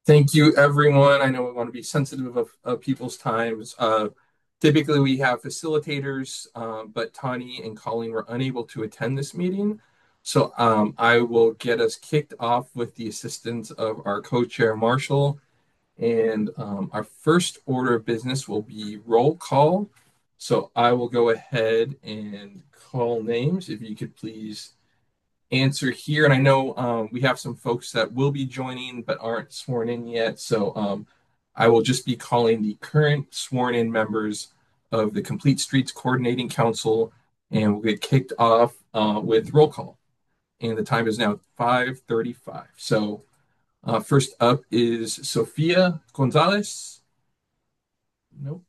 Thank you, everyone. I know we want to be sensitive of people's times. Typically, we have facilitators, but Tani and Colleen were unable to attend this meeting. So I will get us kicked off with the assistance of our co-chair, Marshall. And our first order of business will be roll call. So I will go ahead and call names. If you could please answer here. And I know we have some folks that will be joining but aren't sworn in yet. So I will just be calling the current sworn in members of the Complete Streets Coordinating Council, and we'll get kicked off with roll call. And the time is now 5:35. So first up is Sophia Gonzalez. Nope.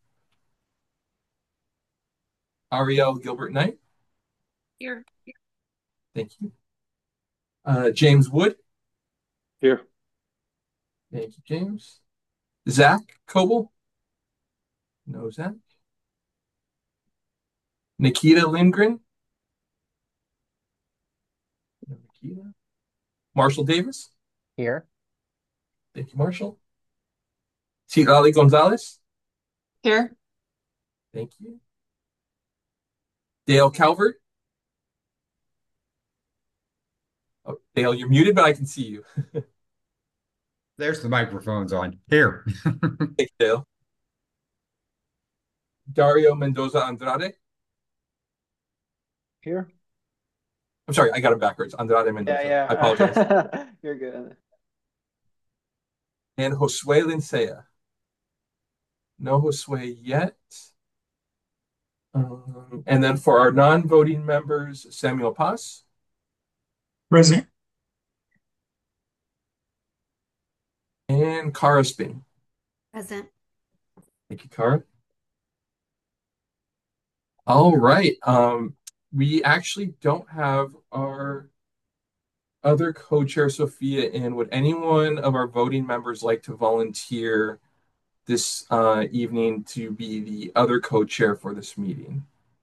Ariel Gilbert Knight. Here. Thank you. James Wood. Here. Thank you, James. Zach Coble. No, Zach. Nikita Lindgren. No, Nikita. Marshall Davis. Here. Thank you, Marshall. Citlali Gonzalez. Here. Thank you. Dale Calvert. Oh, Dale, you're muted, but I can see you. There's the microphone's on. Here. Thank you, Dale. Dario Mendoza Andrade. Here. I'm sorry, I got it backwards. Andrade Mendoza. Yeah. I apologize. You're good. And Josue Lincea. No Josue yet. And then for our non-voting members, Samuel Paz. Present. And Cara Spin. Present. Thank you, Cara. All right. We actually don't have our other co-chair, Sophia, in. Would anyone of our voting members like to volunteer this evening to be the other co-chair for this meeting?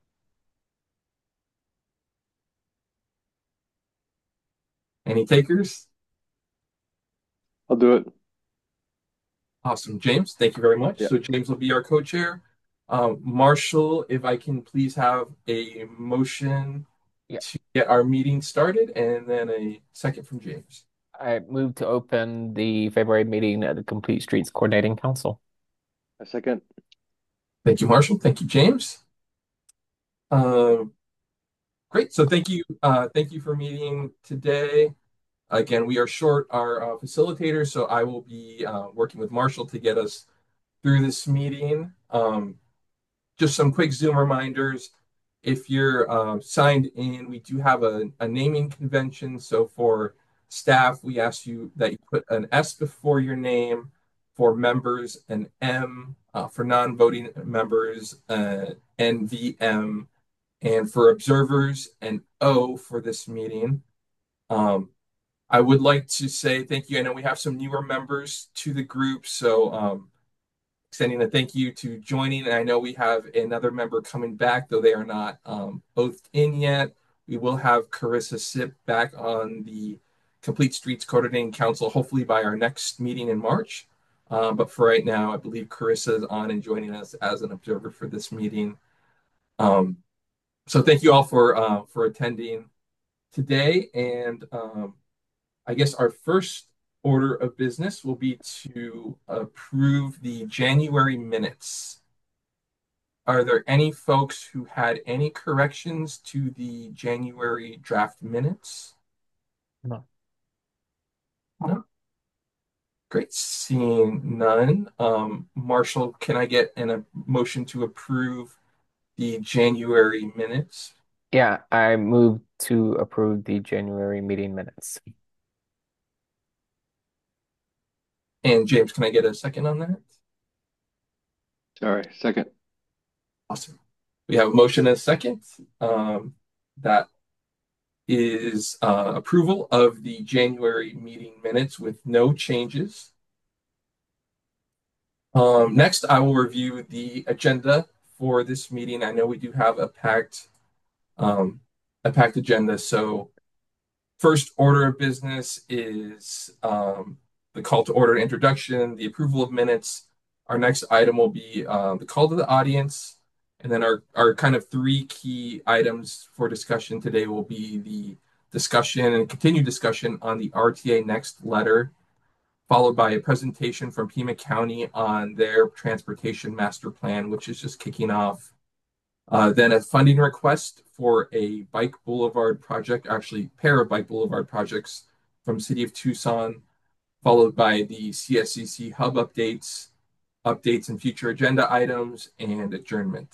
Any takers? I'll do it. Awesome. James, thank you very much. Yeah. So James will be our co-chair. Marshall, if I can please have a motion to get our meeting started, and then a second from James. I move to open the February meeting of the Complete Streets Coordinating Council. A second. Thank you, Marshall. Thank you, James. Great. So thank you for meeting today. Again, we are short our facilitator, so I will be working with Marshall to get us through this meeting. Just some quick Zoom reminders. If you're signed in, we do have a naming convention. So for staff, we ask you that you put an S before your name. For members, an M. For non-voting members, NVM. And for observers, an O for this meeting. I would like to say thank you. I know we have some newer members to the group, so extending a thank you to joining. And I know we have another member coming back, though they are not both in yet. We will have Carissa Sip back on the Complete Streets Coordinating Council, hopefully by our next meeting in March. But for right now, I believe Carissa is on and joining us as an observer for this meeting. So thank you all for attending today. And I guess our first order of business will be to approve the January minutes. Are there any folks who had any corrections to the January draft minutes? No. No? Great. Seeing none. Marshall, can I get a motion to approve the January minutes? Yeah, I move to approve the January meeting minutes. And James, can I get a second on that? Sorry. Second. Awesome. We have a motion and a second. That is approval of the January meeting minutes with no changes. Next, I will review the agenda for this meeting. I know we do have a packed agenda. So first order of business is the call to order introduction, the approval of minutes. Our next item will be the call to the audience. And then our kind of three key items for discussion today will be the discussion and continued discussion on the RTA Next letter, followed by a presentation from Pima County on their transportation master plan, which is just kicking off. Then a funding request for a bike boulevard project, actually pair of bike boulevard projects from City of Tucson, followed by the CSCC hub updates, updates and future agenda items, and adjournment.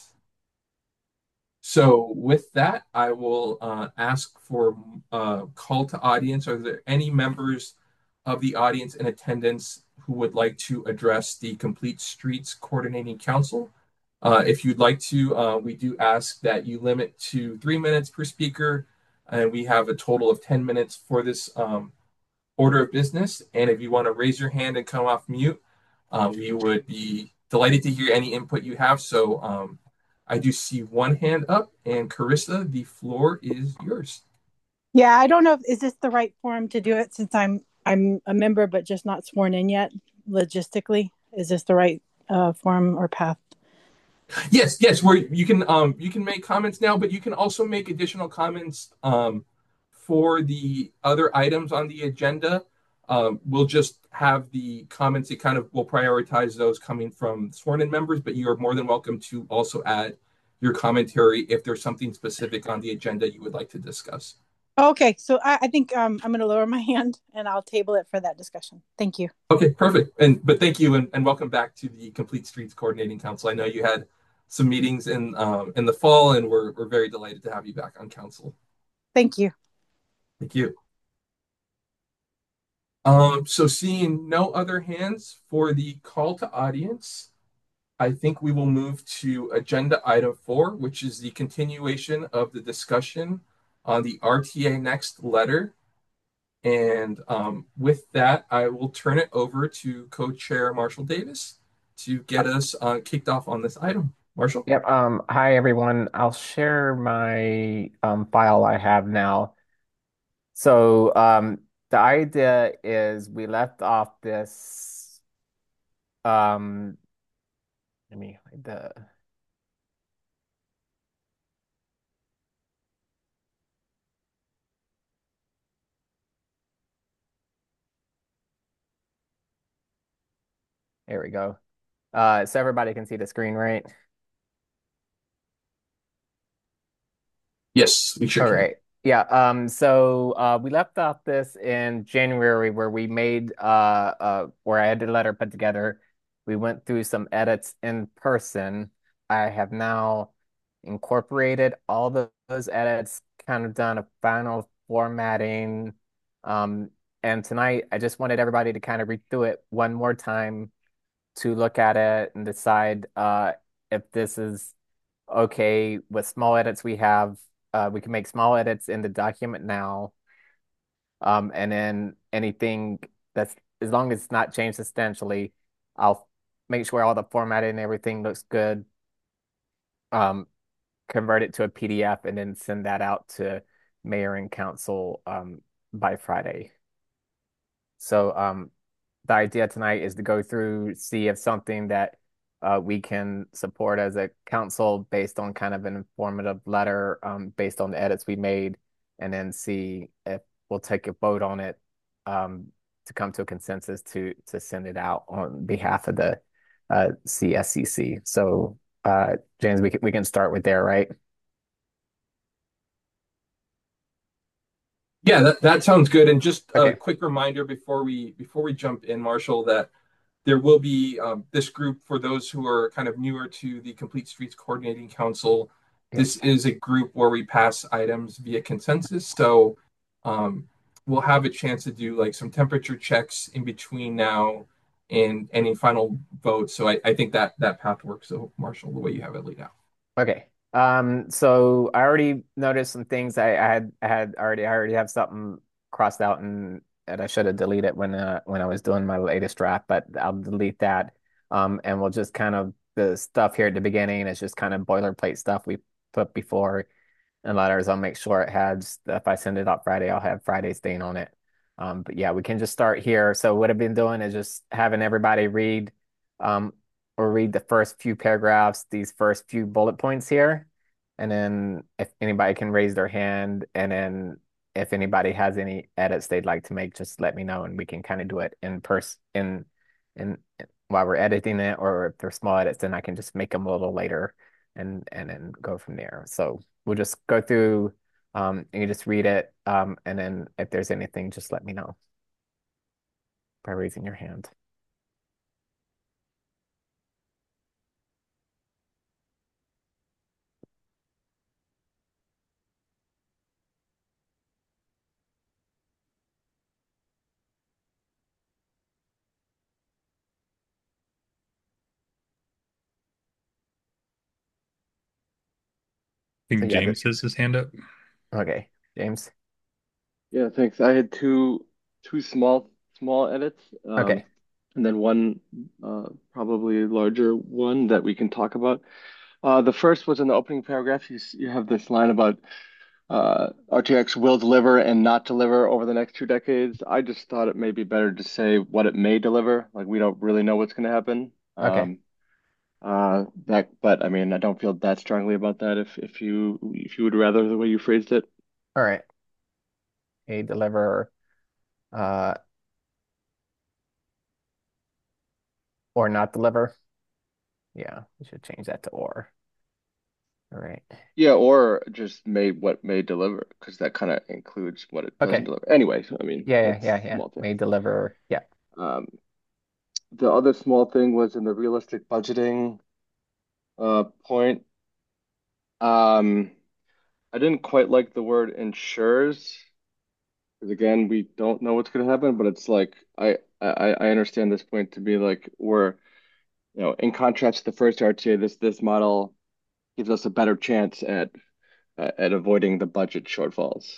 So with that, I will ask for call to audience. Are there any members of the audience in attendance who would like to address the Complete Streets Coordinating Council? If you'd like to, we do ask that you limit to 3 minutes per speaker, and we have a total of 10 minutes for this order of business. And if you want to raise your hand and come off mute, we would be delighted to hear any input you have. So I do see one hand up, and Carissa, the floor is yours. Yeah, I don't know is this the right forum to do it since I'm a member but just not sworn in yet logistically. Is this the right forum or path? Yes, where you can make comments now, but you can also make additional comments for the other items on the agenda. We'll just have the comments that kind of will prioritize those coming from sworn in members, but you are more than welcome to also add your commentary if there's something specific on the agenda you would like to discuss. Okay, so I think I'm going to lower my hand and I'll table it for that discussion. Thank you. Okay, perfect. But thank you and welcome back to the Complete Streets Coordinating Council. I know you had some meetings in the fall, and we're very delighted to have you back on council. Thank you. Thank you. So seeing no other hands for the call to audience, I think we will move to agenda item 4, which is the continuation of the discussion on the RTA Next letter. And with that, I will turn it over to co-chair Marshall Davis to get us kicked off on this item. Marshall? Yep. Hi everyone. I'll share my file I have now. So the idea is we left off this let me hide the there we go. So everybody can see the screen, right? Yes, we sure All can. right. Yeah. So we left off this in January where we made where I had the letter put together. We went through some edits in person. I have now incorporated all those edits, kind of done a final formatting. And tonight I just wanted everybody to kind of read through it one more time to look at it and decide if this is okay with small edits we have. We can make small edits in the document now. And then anything that's, as long as it's not changed substantially, I'll make sure all the formatting and everything looks good. Convert it to a PDF and then send that out to mayor and council by Friday. So the idea tonight is to go through, see if something that we can support as a council based on kind of an informative letter based on the edits we made, and then see if we'll take a vote on it to come to a consensus to send it out on behalf of the CSCC. So James, we can start with there, right? Yeah, that sounds good. And just a Okay. quick reminder before we jump in, Marshall, that there will be this group for those who are kind of newer to the Complete Streets Coordinating Council. This is a group where we pass items via consensus. So we'll have a chance to do like some temperature checks in between now and any final vote. So I think that path works. So Marshall, the way you have it laid out. Okay. So I already noticed some things I already have something crossed out and I should have deleted when I was doing my latest draft, but I'll delete that. And we'll just kind of the stuff here at the beginning is just kind of boilerplate stuff we put before and letters. I'll make sure it has, if I send it out Friday, I'll have Friday's date on it. But yeah, we can just start here. So what I've been doing is just having everybody read um, or read the first few paragraphs, these first few bullet points here. And then if anybody can raise their hand, and then if anybody has any edits they'd like to make, just let me know and we can kind of do it in person in while we're editing it, or if they're small edits, then I can just make them a little later and then go from there. So we'll just go through and you just read it. And then if there's anything, just let me know by raising your hand. I So think yeah, James has his hand up. okay, James. Yeah, thanks. I had two small edits, Okay. and then one probably larger one that we can talk about. The first was in the opening paragraph. You have this line about RTX will deliver and not deliver over the next 2 decades. I just thought it may be better to say what it may deliver. Like we don't really know what's going to happen. Okay. But I mean, I don't feel that strongly about that. If you would rather the way you phrased it. All right. A deliver uh or not deliver. Yeah, we should change that to or. All right. Yeah, or just what may deliver, because that kind of includes what it doesn't Okay. deliver. Anyway, I mean, that's Yeah. small thing. May deliver. Yeah. Um, the other small thing was in the realistic budgeting point. Um, I didn't quite like the word ensures, because again, we don't know what's going to happen, but it's like I understand this point to be like we're, in contrast to the first RTA, this model gives us a better chance at avoiding the budget shortfalls.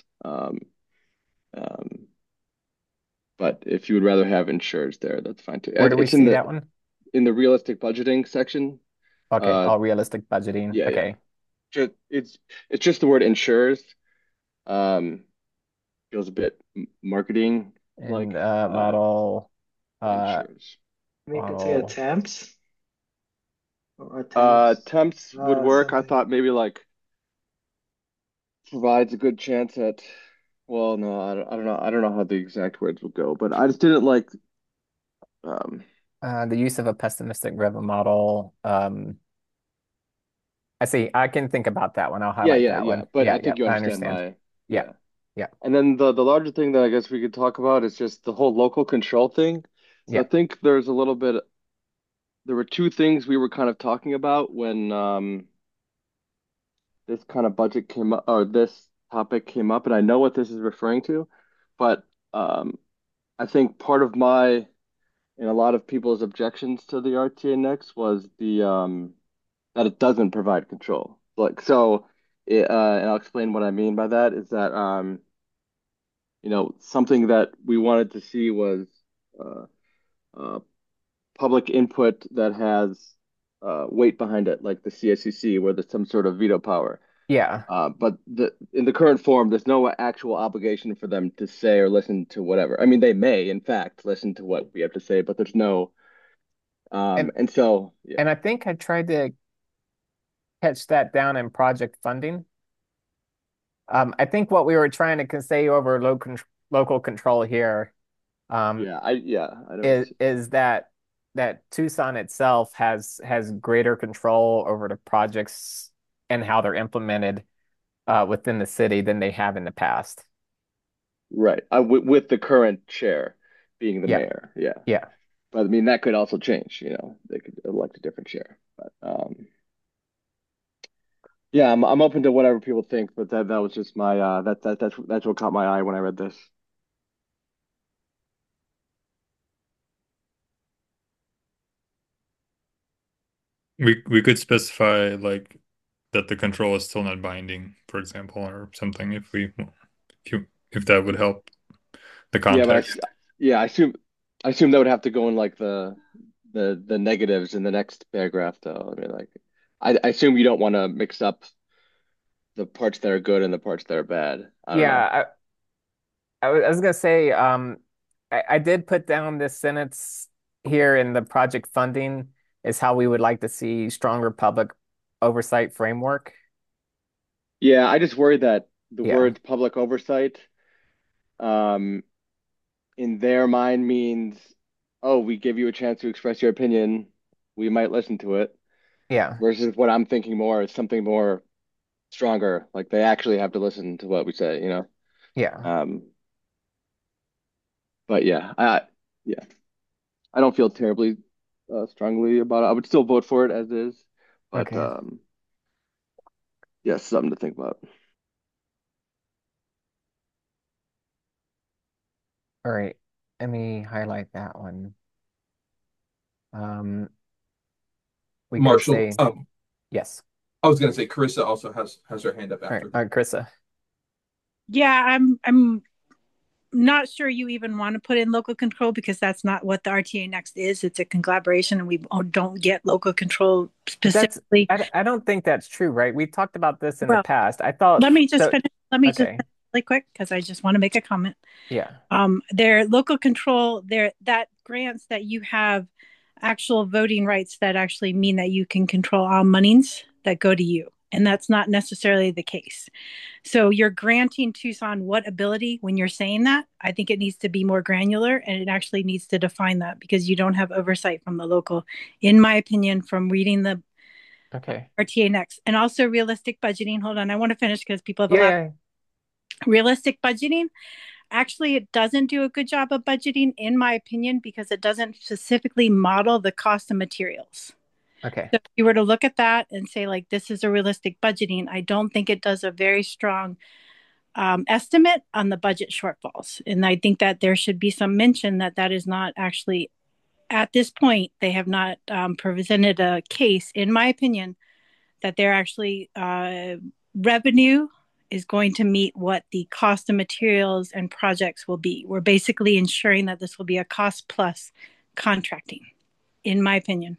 Um, but if you would rather have insurers there, that's fine too. Where do we It's in see the that one? realistic budgeting section. Okay. Uh, All realistic budgeting. yeah. Okay. Just, it's just the word insurers. Um, feels a bit marketing And like model insurers. We could say model. attempts or attempts. Temps would work. I Something. thought maybe like provides a good chance at. Well, no, I don't know. I don't know how the exact words would go, but I just didn't like. Um, The use of a pessimistic river model. I see. I can think about that one. I'll highlight that yeah. one. But I Yeah, think you I understand understand. my. Yeah, Yeah. yeah, And then the larger thing that I guess we could talk about is just the whole local control thing. So I yeah, think there were two things we were kind of talking about when this kind of budget came up, or this topic came up, and I know what this is referring to, but I think part of my and a lot of people's objections to the RTA Next was the that it doesn't provide control. And I'll explain what I mean by that is that something that we wanted to see was uh, uh, public input that has weight behind it, like the CSCC, where there's some sort of veto power. yeah. But in the current form, there's no actual obligation for them to say or listen to whatever. I mean, they may, in fact, listen to what we have to say, but there's no. And And so, yeah, and I think I tried to catch that down in project funding. I think what we were trying to say over local control here um, I don't. is that Tucson itself has greater control over the projects and how they're implemented within the city than they have in the past. Right. With the current chair being the Yeah, mayor. Yeah. yeah. But I mean, that could also change, they could elect a different chair. But yeah, I'm open to whatever people think, but that was just my that's what caught my eye when I read this. We could specify like that the control is still not binding, for example, or something if that would help the Yeah, but context. I assume that would have to go in like the negatives in the next paragraph, though. I mean, like, I assume you don't want to mix up the parts that are good and the parts that are bad. I don't know. Yeah, I was gonna say, I did put down this sentence here in the project funding is how we would like to see stronger public oversight framework. Yeah, I just worry that the Yeah, word public oversight, um, in their mind means, oh, we give you a chance to express your opinion. We might listen to it. yeah, Versus what I'm thinking more is something more stronger. Like they actually have to listen to what we say, you know? yeah. Um, but yeah, I don't feel terribly strongly about it. I would still vote for it as is, but Okay. yeah, something to think about. All right. Let me highlight that one. Um, we could Marshall, say yes. I was going to say Carissa also has her hand up after All her. right, Krista. Yeah, I'm not sure you even want to put in local control because that's not what the RTA Next is. It's a collaboration, and we don't get local control But that's specifically. I don't think that's true, right? We've talked about this in the Well, past. I thought let me just so. finish. Let me just Okay. finish really quick because I just want to make a comment. Yeah. Their local control, their that grants that you have actual voting rights that actually mean that you can control all monies that go to you. And that's not necessarily the case. So you're granting Tucson what ability when you're saying that? I think it needs to be more granular and it actually needs to define that because you don't have oversight from the local, in my opinion, from reading the Okay. RTA Next. And also realistic budgeting. Hold on, I want to finish because people have a Yeah, lot. yeah. Realistic budgeting. Actually, it doesn't do a good job of budgeting, in my opinion, because it doesn't specifically model the cost of materials. Okay. So if you were to look at that and say, like, this is a realistic budgeting, I don't think it does a very strong estimate on the budget shortfalls. And I think that there should be some mention that that is not actually, at this point, they have not presented a case, in my opinion, that they're actually revenue is going to meet what the cost of materials and projects will be. We're basically ensuring that this will be a cost plus contracting, in my opinion.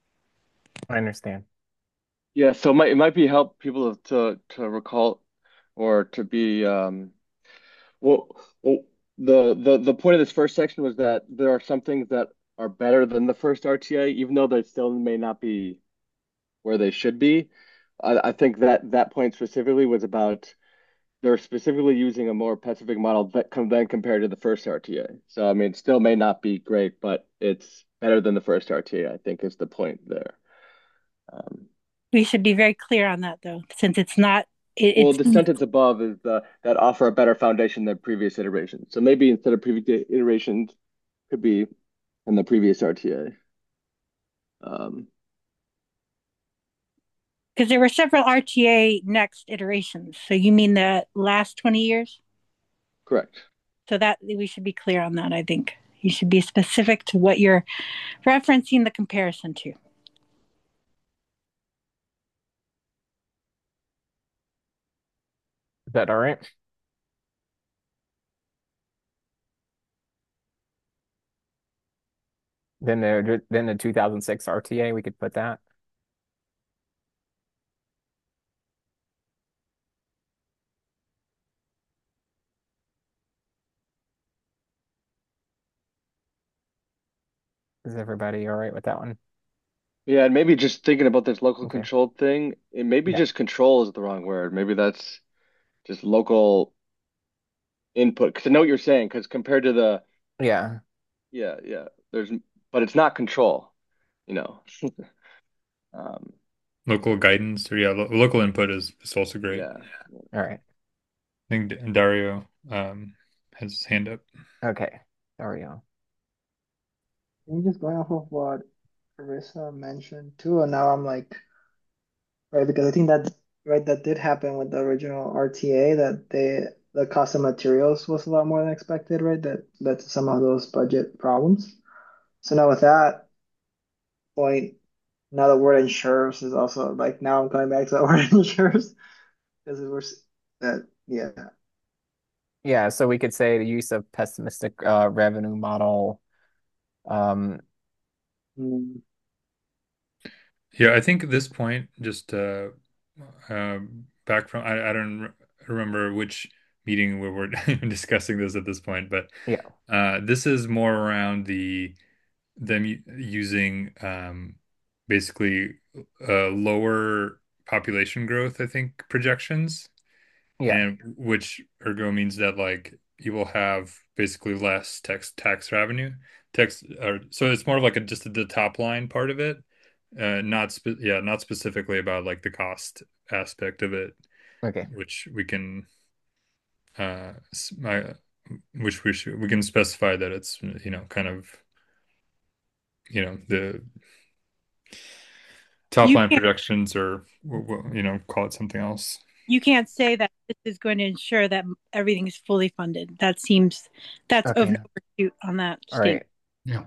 I understand. Yeah, so it might be help people to recall or to be well, well the point of this first section was that there are some things that are better than the first RTA, even though they still may not be where they should be. I think that that point specifically was about they're specifically using a more Pacific model than compared to the first RTA. So I mean, it still may not be great, but it's better than the first RTA, I think is the point there. Um, We should be very clear on that, though, since it's not. well, It's the sentence above is that offer a better foundation than previous iterations. So maybe instead of previous iterations, could be in the previous RTA. Um, because there were several RTA next iterations. So you mean the last 20 years? correct. So that we should be clear on that, I think. You should be specific to what you're referencing the comparison to. Is that all right? Then the 2006 RTA, we could put that. Is everybody all right with that one? Yeah, and maybe just thinking about this local Okay. controlled thing, it maybe Yeah. just control is the wrong word. Maybe that's just local input. Because I know what you're saying, because compared to the, Yeah. yeah, but it's not control, you know. Um, Local guidance or yeah, local input is also great. yeah. All right. I think Dario has his hand up. Okay. There we go. I'm just going off of what Carissa mentioned too, and now I'm like, right, because I think that right that did happen with the original RTA that the cost of materials was a lot more than expected, right? That led to some of those budget problems. So now with that point, now the word insurers is also like now I'm coming back to the word insurers because it was that yeah. Yeah, so we could say the use of pessimistic revenue model. Um, Mm, Yeah, I think at this point, just uh, back from I don't remember which meeting where we're discussing this at this point, but Yeah. this is more around them using basically lower population growth, I think, projections, Yeah. and which ergo means that like you will have basically less tax revenue. So it's more of like just the top line part of it, not specifically about like the cost aspect of it, Okay. which we can uh s- I, which we can specify that it's kind of the top You line can't projections, or call it something else. you can't say that this is going to ensure that everything is fully funded. That's of no Okay. pursuit on that All statement. right. Yeah.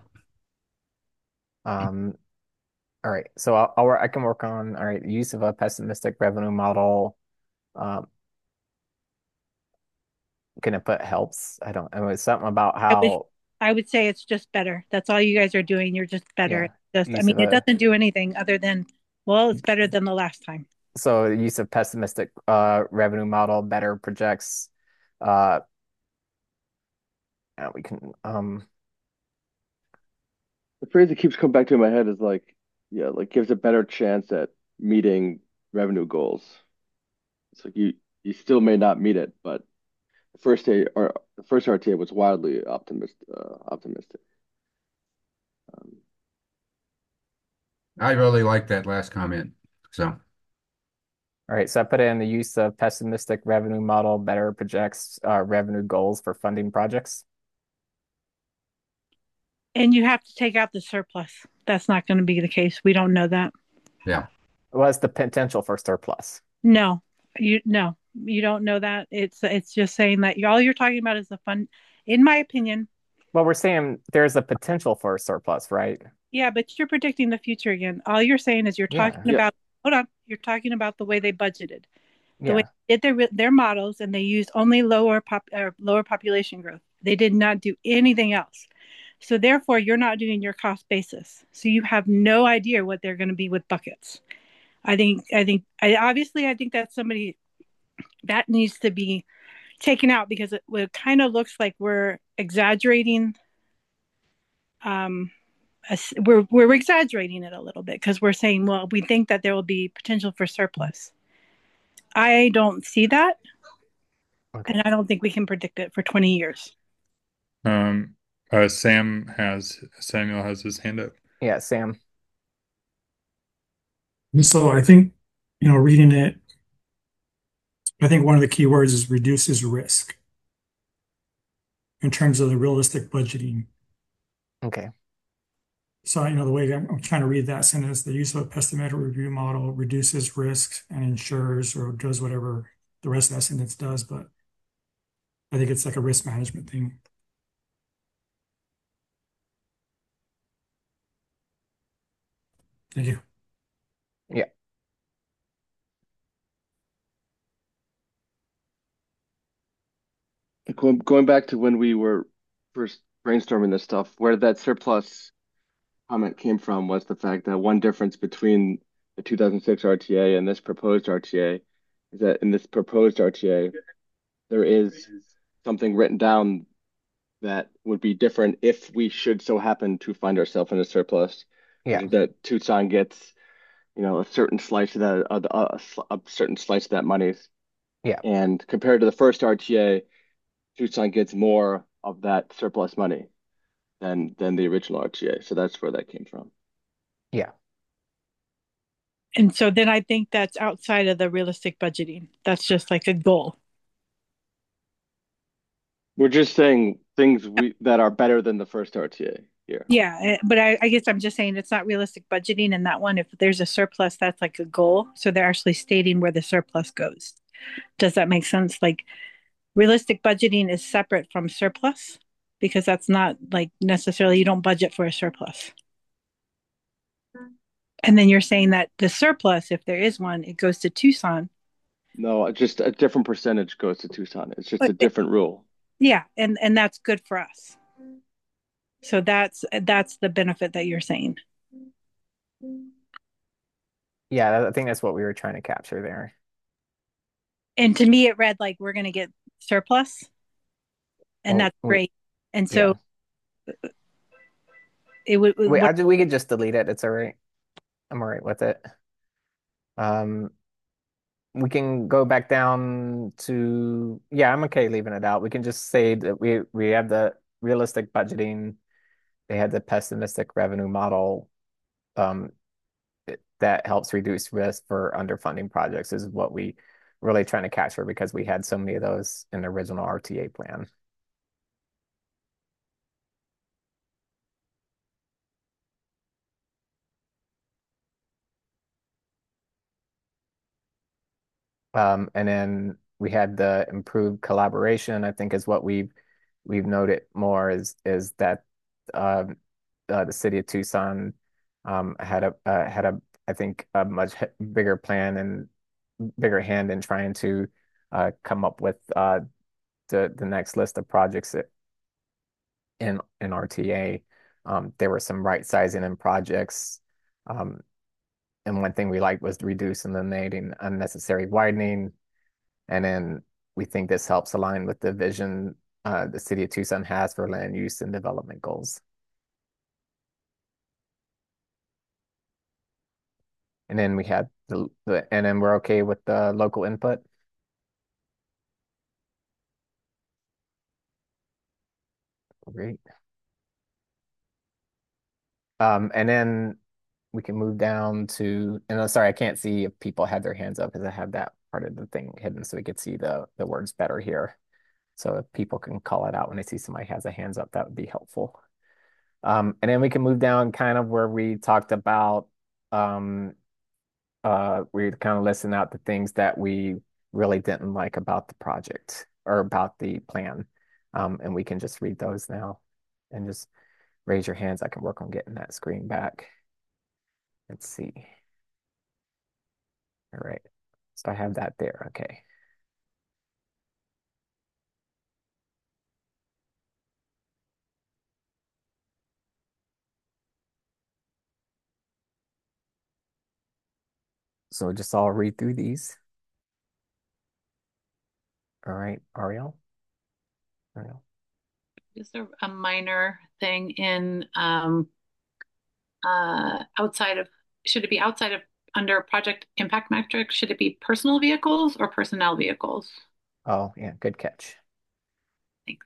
Um, all right. So I can work on, all right, use of a pessimistic revenue model. Um, can I put helps? I mean, something about I would how, I would say it's just better. That's all you guys are doing. You're just better. yeah, It's just, I use mean, of it a doesn't do anything other than, well, it's better than the last time. so use of pessimistic revenue model better projects uh we can The phrase that keeps coming back to my head is like, yeah, like gives a better chance at meeting revenue goals. It's like you still may not meet it, but the first RTA was wildly optimistic. Um, I really like that last comment. So, all right, so I put in the use of pessimistic revenue model better projects revenue goals for funding projects. And you have to take out the surplus. That's not going to be the case. We don't know that. yeah. What's the potential for surplus? No, you don't know that. It's just saying that all you're talking about is the fund. In my opinion, Well, we're saying there's a potential for a surplus, right? yeah, but you're predicting the future again. All you're saying is you're talking Yeah, yeah, about. Hold on, you're talking about the way they budgeted, the way yeah. they did their models, and they used only lower population growth. They did not do anything else. So therefore, you're not doing your cost basis. So you have no idea what they're going to be with buckets. I think that somebody that needs to be taken out because it kind of looks like we're exaggerating. Um, we're exaggerating it a little bit because we're saying, well, we think that there will be potential for surplus. I don't see that, Okay. and I don't think we can predict it for 20 years. Um, Samuel has his hand up. Yeah, Sam. And so I think, reading it, I think one of the key words is reduces risk in terms of the realistic budgeting. Okay. So, the way I'm trying to read that sentence, the use of a pessimistic review model reduces risk and ensures or does whatever the rest of that sentence does. But I think it's like a risk management thing. Thank you. Yeah. going back to when we were first brainstorming this stuff, where that surplus comment came from was the fact that one difference between the 2006 RTA and this proposed RTA is that in this proposed RTA, there is something written down that would be different if we should so happen to find ourselves in a surplus, which Yeah. is that Tucson gets, a certain slice of that, a certain slice of that money. Yeah. And compared to the first RTA, Tucson gets more of that surplus money than the original RTA. So that's where that came from. Yeah. And so then I think that's outside of the realistic budgeting. That's just like a goal. We're just saying things that are better than the first RTA here. Yeah, but I guess I'm just saying it's not realistic budgeting in that one. If there's a surplus, that's like a goal. So they're actually stating where the surplus goes. Does that make sense? Like realistic budgeting is separate from surplus because that's not like necessarily you don't budget for a surplus. And then you're saying that the surplus, if there is one, it goes to Tucson. No, just a different percentage goes to Tucson. It's just But a different rule. yeah, and that's good for us. So that's the benefit that you're saying. Yeah, I think that's what we were trying to capture there. And to me, it read like we're going to get surplus, and Well, that's great. And yeah. so it would, We could just delete it. It's all right. I'm all right with it. Um, we can go back down to, yeah, I'm okay leaving it out. We can just say that we have the realistic budgeting. They had the pessimistic revenue model. Um, that helps reduce risk for underfunding projects is what we really trying to capture because we had so many of those in the original RTA plan. And then we had the improved collaboration, I think is what we've noted more is that um, the city of Tucson had a I think a much bigger plan and bigger hand in trying to come up with the next list of projects in RTA. There were some right sizing in projects. Um, and one thing we liked was reduce and eliminating unnecessary widening. And then we think this helps align with the vision the city of Tucson has for land use and development goals. And then we had and then we're okay with the local input. Great. And then we can move down to, and I'm sorry, I can't see if people had their hands up because I have that part of the thing hidden so we could see the words better here. So if people can call it out when they see somebody has a hands up, that would be helpful. And then we can move down kind of where we talked about um, we kind of listing out the things that we really didn't like about the project or about the plan. And we can just read those now and just raise your hands. I can work on getting that screen back. Let's see. All right. So I have that there. Okay. So just I'll read through these. All right, Ariel. Ariel. Just a minor thing in outside of, should it be outside of under project impact metrics? Should it be personal vehicles or personnel vehicles? Oh, yeah, good catch. Thanks.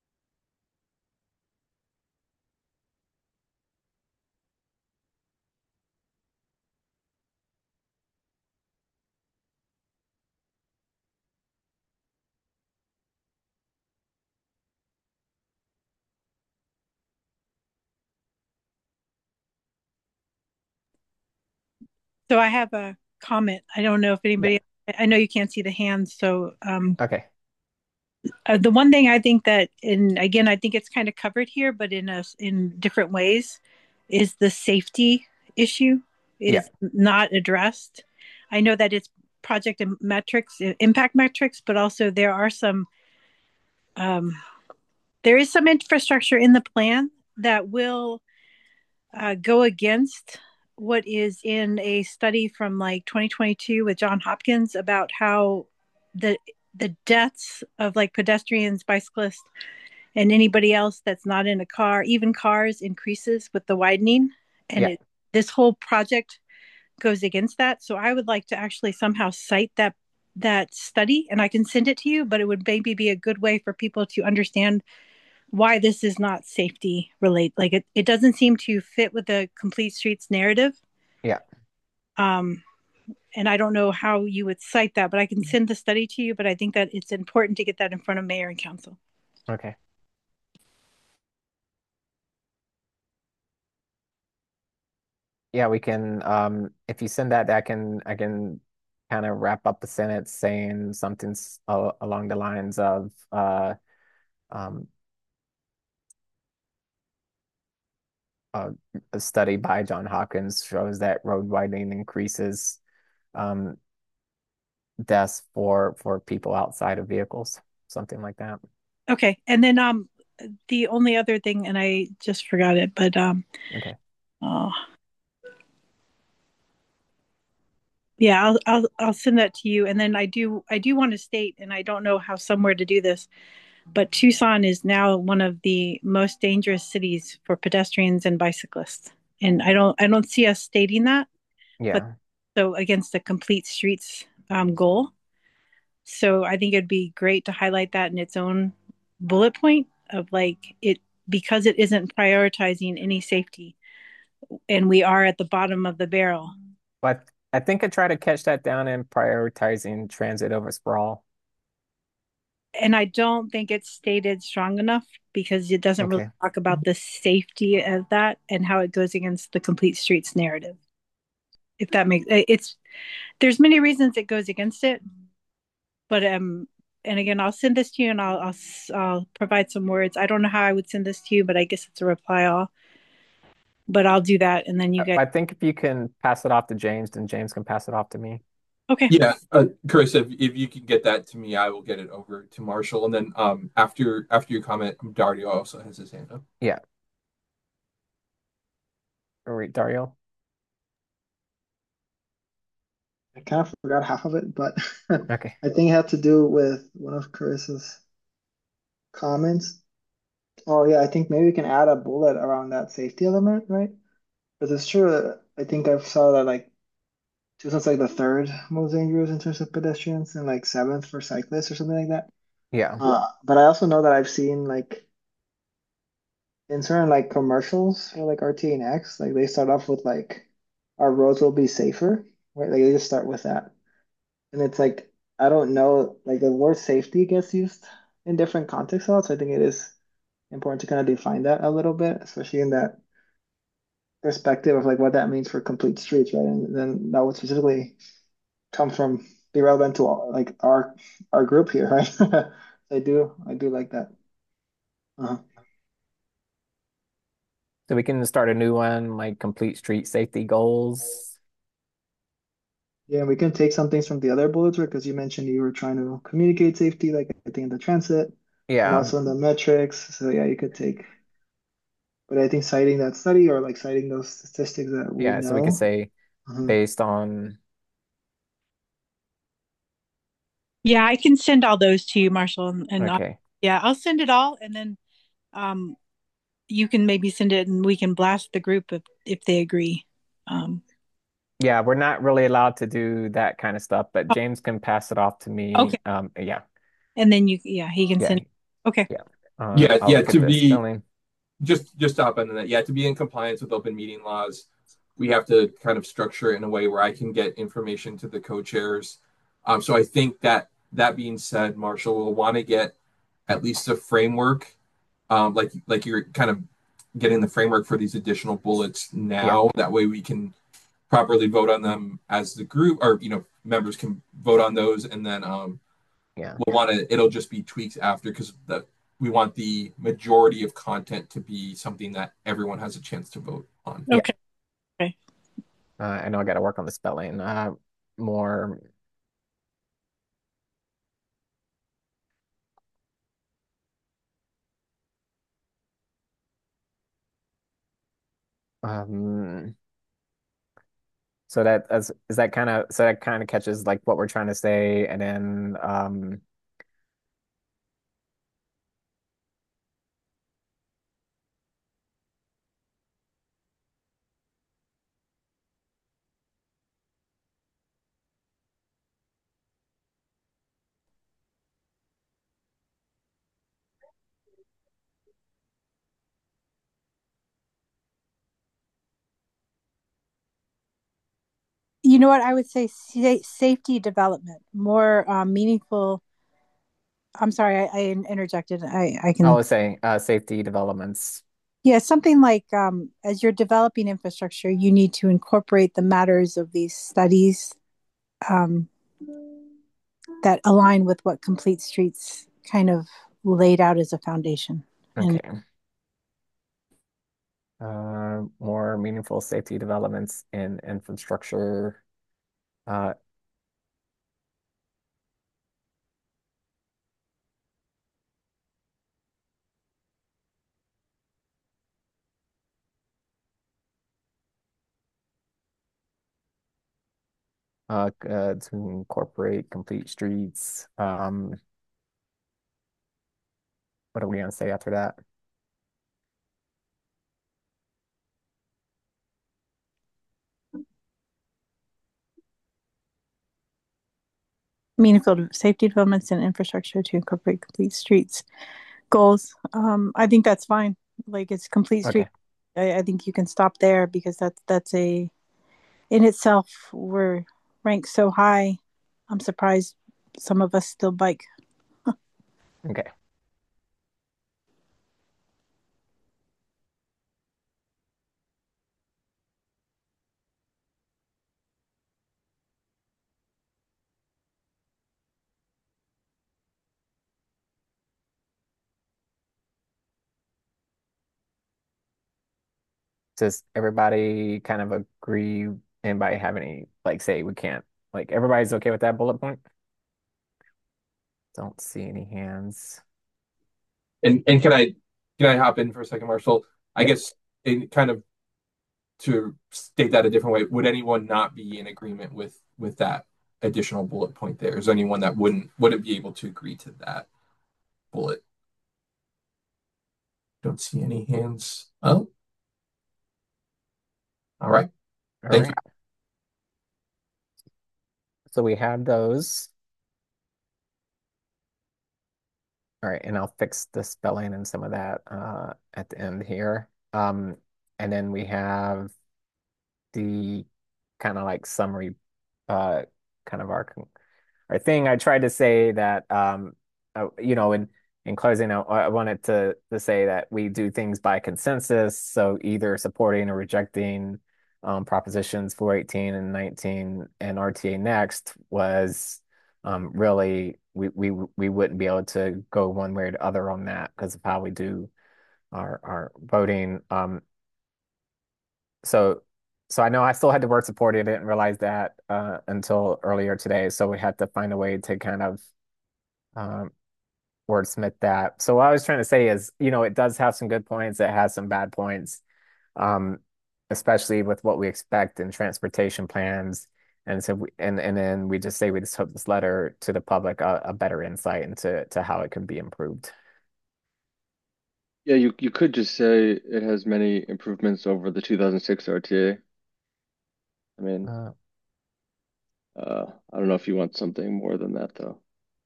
So I have a comment. I don't know if Yeah. anybody, I know you can't see the hands. So Okay. the one thing I think that, and again, I think it's kind of covered here, but in different ways, is the safety issue Yeah. is not addressed. I know that it's project metrics, impact metrics, but also um, there is some infrastructure in the plan that will go against what is in a study from like 2022 with John Hopkins about how the the deaths of like pedestrians, bicyclists, and anybody else that's not in a car, even cars, increases with the widening. And Yeah. this whole project goes against that. So I would like to actually somehow cite that study, and I can send it to you. But it would maybe be a good way for people to understand why this is not safety related. Like it doesn't seem to fit with the complete streets narrative. Yeah. Um, and I don't know how you would cite that, but I can send the study to you. But I think that it's important to get that in front of mayor and council. Okay. Yeah, we can if you send that I can kind of wrap up the sentence saying something along the lines of um uh, a study by John Hopkins shows that road widening increases um deaths for people outside of vehicles, something like that. Okay, and then the only other thing, and I just forgot it, but Okay. oh, Yeah, I'll send that to you. And then I do want to state, and I don't know how somewhere to do this, but Tucson is now one of the most dangerous cities for pedestrians and bicyclists. And I don't see us stating that, but Yeah. so against the complete streets goal. So I think it'd be great to highlight that in its own bullet point of like it because it isn't prioritizing any safety, and we are at the bottom of the barrel. But I think I try to catch that down in prioritizing transit over sprawl. And I don't think it's stated strong enough because it doesn't really Okay. talk about the safety of that and how it goes against the complete streets narrative. If that makes it's there's many reasons it goes against it, but and again I'll send this to you and I'll provide some words. I don't know how I would send this to you, but I guess it's a reply all. But I'll do that and then you guys. I think if you can pass it off to James, then James can pass it off to me. Okay. Yeah, Chris, if you can get that to me, I will get it over to Marshall. And then after your comment, Dario also has his hand up. Yeah. All right, Dario. I kind of forgot half of it, but Okay. I think it had to do with one of Carissa's comments. Oh yeah, I think maybe we can add a bullet around that safety element, right? Because it's true that I think I've saw that like Tucson's like the third most dangerous in terms of pedestrians and like seventh for cyclists or something like that. Yeah. But I also know that I've seen like in certain like commercials for like RT and X, like they start off with like our roads will be safer, right? Like they just start with that. And it's like I don't know, like the word safety gets used in different contexts a lot. So I think it is important to kind of define that a little bit, especially in that perspective of like what that means for complete streets, right? And then that would specifically come from be relevant to all, like our group here, right? I do like that. Uh-huh. So we can start a new one, like complete street safety goals. Yeah, we can take some things from the other bullets because you mentioned you were trying to communicate safety, like I think in the transit and Yeah. also in the metrics. So yeah, you could take, but I think citing that study or like citing those statistics that we Yeah. So we could know. say Mhm. based on, Yeah, I can send all those to you, Marshall, and okay. yeah, I'll send it all, and then um, you can maybe send it, and we can blast the group if they agree. Um, Yeah, we're not really allowed to do that kind of stuff, but James can pass it off to me. okay, Yeah. and then yeah, he can Yeah. send. Okay, Yeah. Yeah, I'll yeah, look at to the be spelling. just to hop into that. Yeah, to be in compliance with open meeting laws, we have to kind of structure it in a way where I can get information to the co-chairs. So I think that being said, Marshall will want to get at least a framework, like you're kind of getting the framework for these additional bullets Yeah. now. That way we can properly vote on them as the group, or members can vote on those, and then Yeah. we'll want to. It'll just be tweaks after because we want the majority of content to be something that everyone has a chance to vote on. Yeah. okay, okay. I know I got to work on the spelling. More, um, so that as is that kind of so that kind of catches like what we're trying to say, and then You know what I would say? Safety development, more meaningful. I'm sorry, I interjected. I I can. was saying safety developments. Yeah, something like as you're developing infrastructure, you need to incorporate the matters of these studies um, that align with what Complete Streets kind of laid out as a foundation. And Okay. More meaningful safety developments in infrastructure. Uh, To incorporate complete streets. What are we gonna say after that? Meaningful safety developments and infrastructure to incorporate complete streets goals. I think that's fine. Like it's complete street. Okay. I think you can stop there because that's a in itself we're ranked so high. I'm surprised some of us still bike. Okay. Does everybody kind of agree? Anybody have any, like, say we can't, like, everybody's okay with that bullet point? Don't see any hands. And can I hop in for a second, Marshall? I Yep. guess in kind of to state that a different way, would anyone not be in agreement with that additional bullet point there? Is there anyone that wouldn't be able to agree to that bullet? Don't see any hands. Oh, all right. All Thank you. right. So we have those. All right, and I'll fix the spelling and some of that at the end here. And then we have the kind of like summary, uh, kind of our thing. I tried to say that, in closing, I wanted to say that we do things by consensus, so either supporting or rejecting propositions 418 and 19 and RTA next was really we wouldn't be able to go one way or the other on that because of how we do our voting. So so I know I still had the word support. I didn't realize that until earlier today. So we had to find a way to kind of um, wordsmith that. So what I was trying to say is, it does have some good points. It has some bad points, um, especially with what we expect in transportation plans. And so and then we just hope this letter to the public a better insight into how it can be improved. Yeah, you could just say it has many improvements over the 2006 RTA. I mean, Uh, I don't know if you want something more than that though.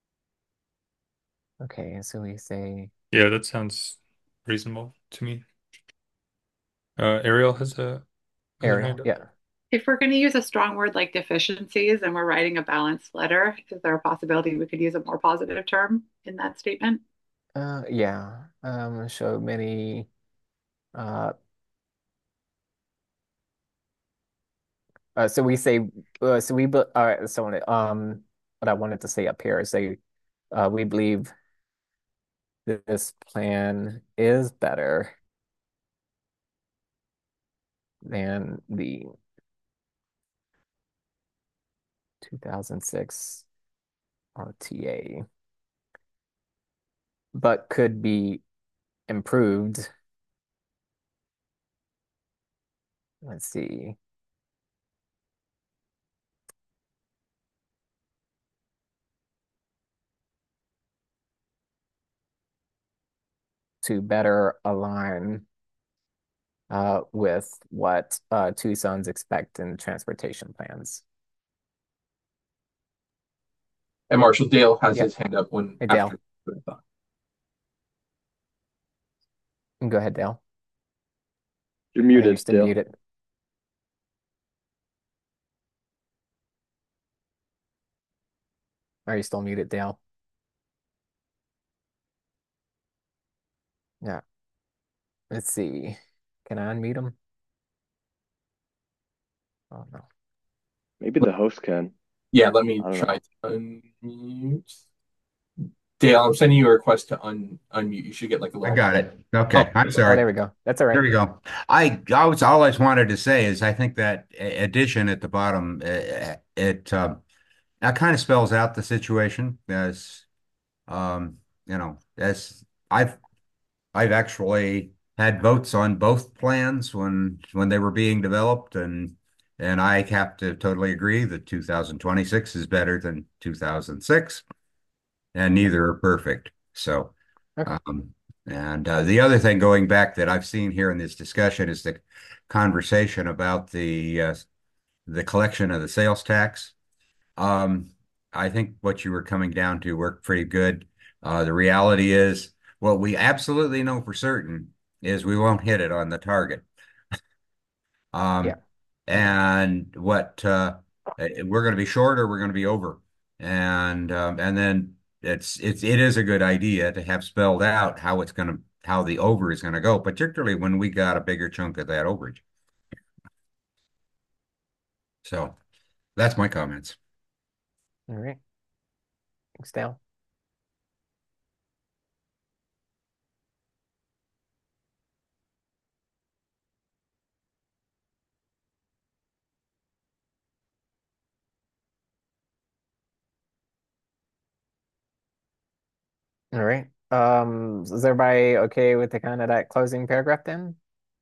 okay, so we say Yeah, that sounds reasonable to me. Ariel has a Ariel. hand up. Yeah. If we're going to use a strong word like deficiencies and we're writing a balanced letter, is there a possibility we could use a more positive term in that statement? Yeah. So many uh so we say so we all right, so what I wanted to say up here is say we believe this plan is better than the 2006 RTA, but could be improved. Let's see. To better align with what Tucson's expect in transportation plans. And Marshall Dale has Yeah. his hand up when Hey, Dale. after the thought. Go ahead, Dale. You're You're muted, still Dale. muted. Are you still muted, Dale? Yeah. Let's see. Can I unmute him? Oh no. Maybe the host can. Yeah, let me I don't know. try to unmute. Dale, I'm sending you a request to unmute. You should get like a I little. got it. Okay, I'm Oh, sorry. there we go. That's all There right. we go. I was always wanted to say is I think that addition at the bottom it that kind of spells out the situation as as I've actually had votes on both plans when they were being developed, and And I have to totally agree that 2026 is better than 2006, and neither are perfect. So, Okay. and the other thing going back that I've seen here in this discussion is the conversation about the collection of the sales tax. Um, I think what you were coming down to worked pretty good. The reality is, what we absolutely know for certain is we won't hit it on the target. Yeah. Um, and what we're going to be short or we're going to be over. And then it is a good idea to have spelled out how the over is going to go, particularly when we got a bigger chunk of that overage. So that's my comments. All right. Thanks, Dale. All right. Is everybody okay with the kind of that closing paragraph then?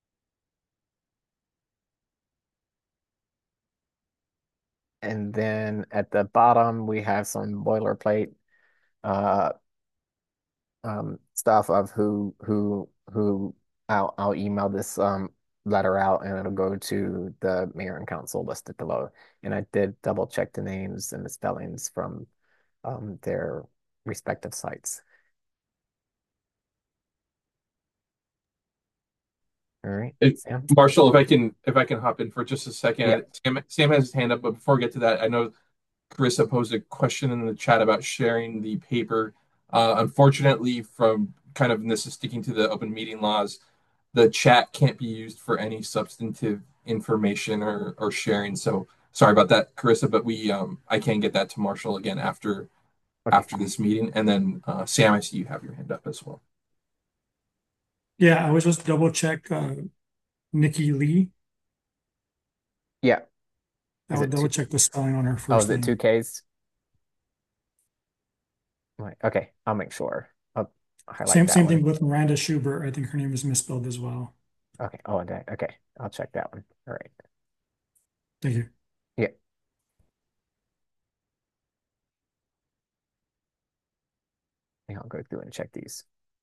And then at the bottom, we have some boilerplate uh stuff of who I'll email this letter out and it'll go to the mayor and council listed below. And I did double check the names and the spellings from their respective sites. All right, Sam. Marshall, if I can hop in for just a Yeah. second. Sam has his hand up, but before we get to that, I know Carissa posed a question in the chat about sharing the paper. Unfortunately, from kind of, and this is sticking to the open meeting laws, the chat can't be used for any substantive information or sharing. So sorry about that, Carissa, but we I can get that to Marshall again Okay. after this meeting. And then Sam, I see you have your hand up as well. Yeah, I was just double check Nikki Lee. Yeah. I Is would it double two? check the spelling on her Oh, first is it two name. Ks? Right. Okay, I'll make sure. I'll highlight Same that same one. thing with Miranda Schubert. I think her name is misspelled as well. Okay. Oh, okay. I'll check that one. All right. Thank you. Yeah. Yeah, I'll go through and check these.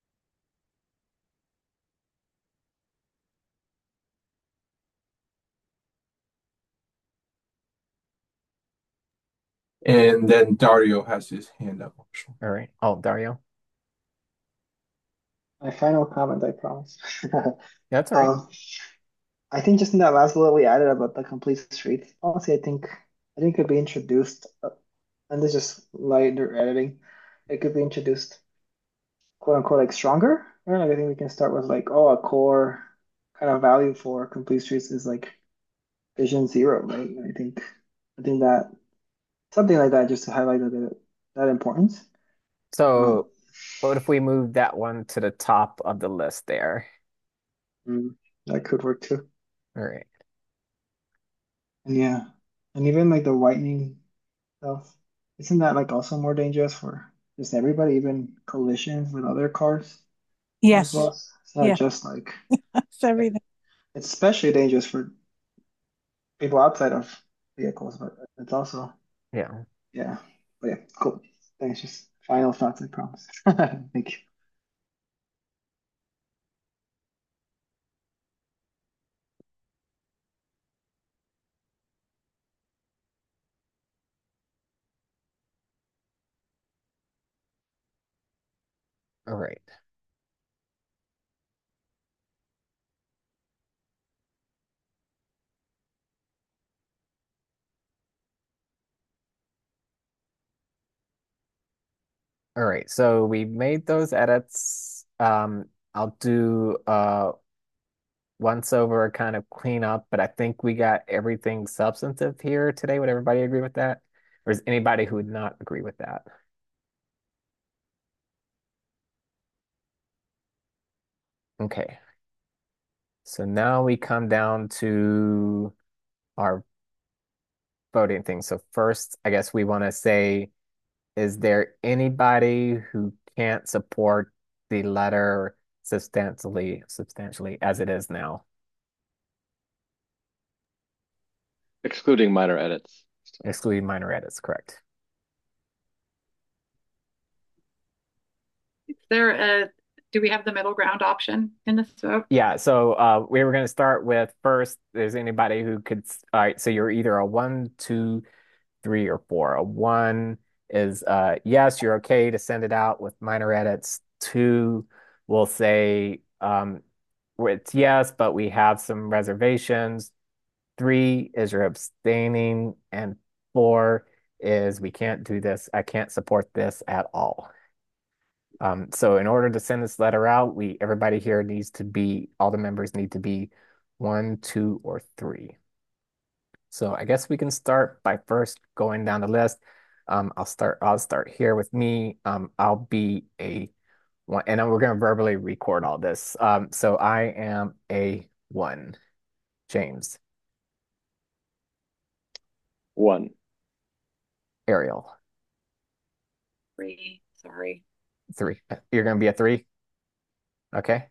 And then Dario has his hand up, Marshall. All right. Oh, Dario. My final comment, I promise. That's all right. Um, I think just in that last bullet we added about the complete streets policy, I think could be introduced, and this is just lighter editing. It could be introduced, quote unquote, like stronger. Right? Like I think we can start with like, oh, a core kind of value for complete streets is like Vision Zero, right? I think that something like that just to highlight that importance. Um, So, what if we move that one to the top of the list there? that could work too. All right. And yeah, and even like the whitening stuff, isn't that like also more dangerous for just everybody, even collisions with other cars as Yes. well? It's not Yeah. just like It's everything. it's especially dangerous for people outside of vehicles, but it's also Yeah. yeah. But yeah, cool. Thanks. Just final thoughts, I promise. Thank you. All right. All right. So we made those edits. I'll do once over kind of clean up, but I think we got everything substantive here today. Would everybody agree with that? Or is anybody who would not agree with that? Okay. So now we come down to our voting thing. So first, I guess we want to say, is there anybody who can't support the letter substantially as it is now? Excluding minor edits. excluding minor edits, correct? Is there do we have the middle ground option in this vote? Yeah, so we were going to start with first, there's anybody who could, all right, so you're either a one, two, three, or four. A one is yes, you're okay to send it out with minor edits. Two will say where it's yes, but we have some reservations. Three is you're abstaining, and four is we can't do this. I can't support this at all. So in order to send this letter out, everybody here needs to be, all the members need to be one, two, or three. So I guess we can start by first going down the list. I'll start here with me. I'll be a one, and then we're gonna verbally record all this. So I am a one. James, 1. Ariel, 3, sorry. three. You're gonna be a three? Okay.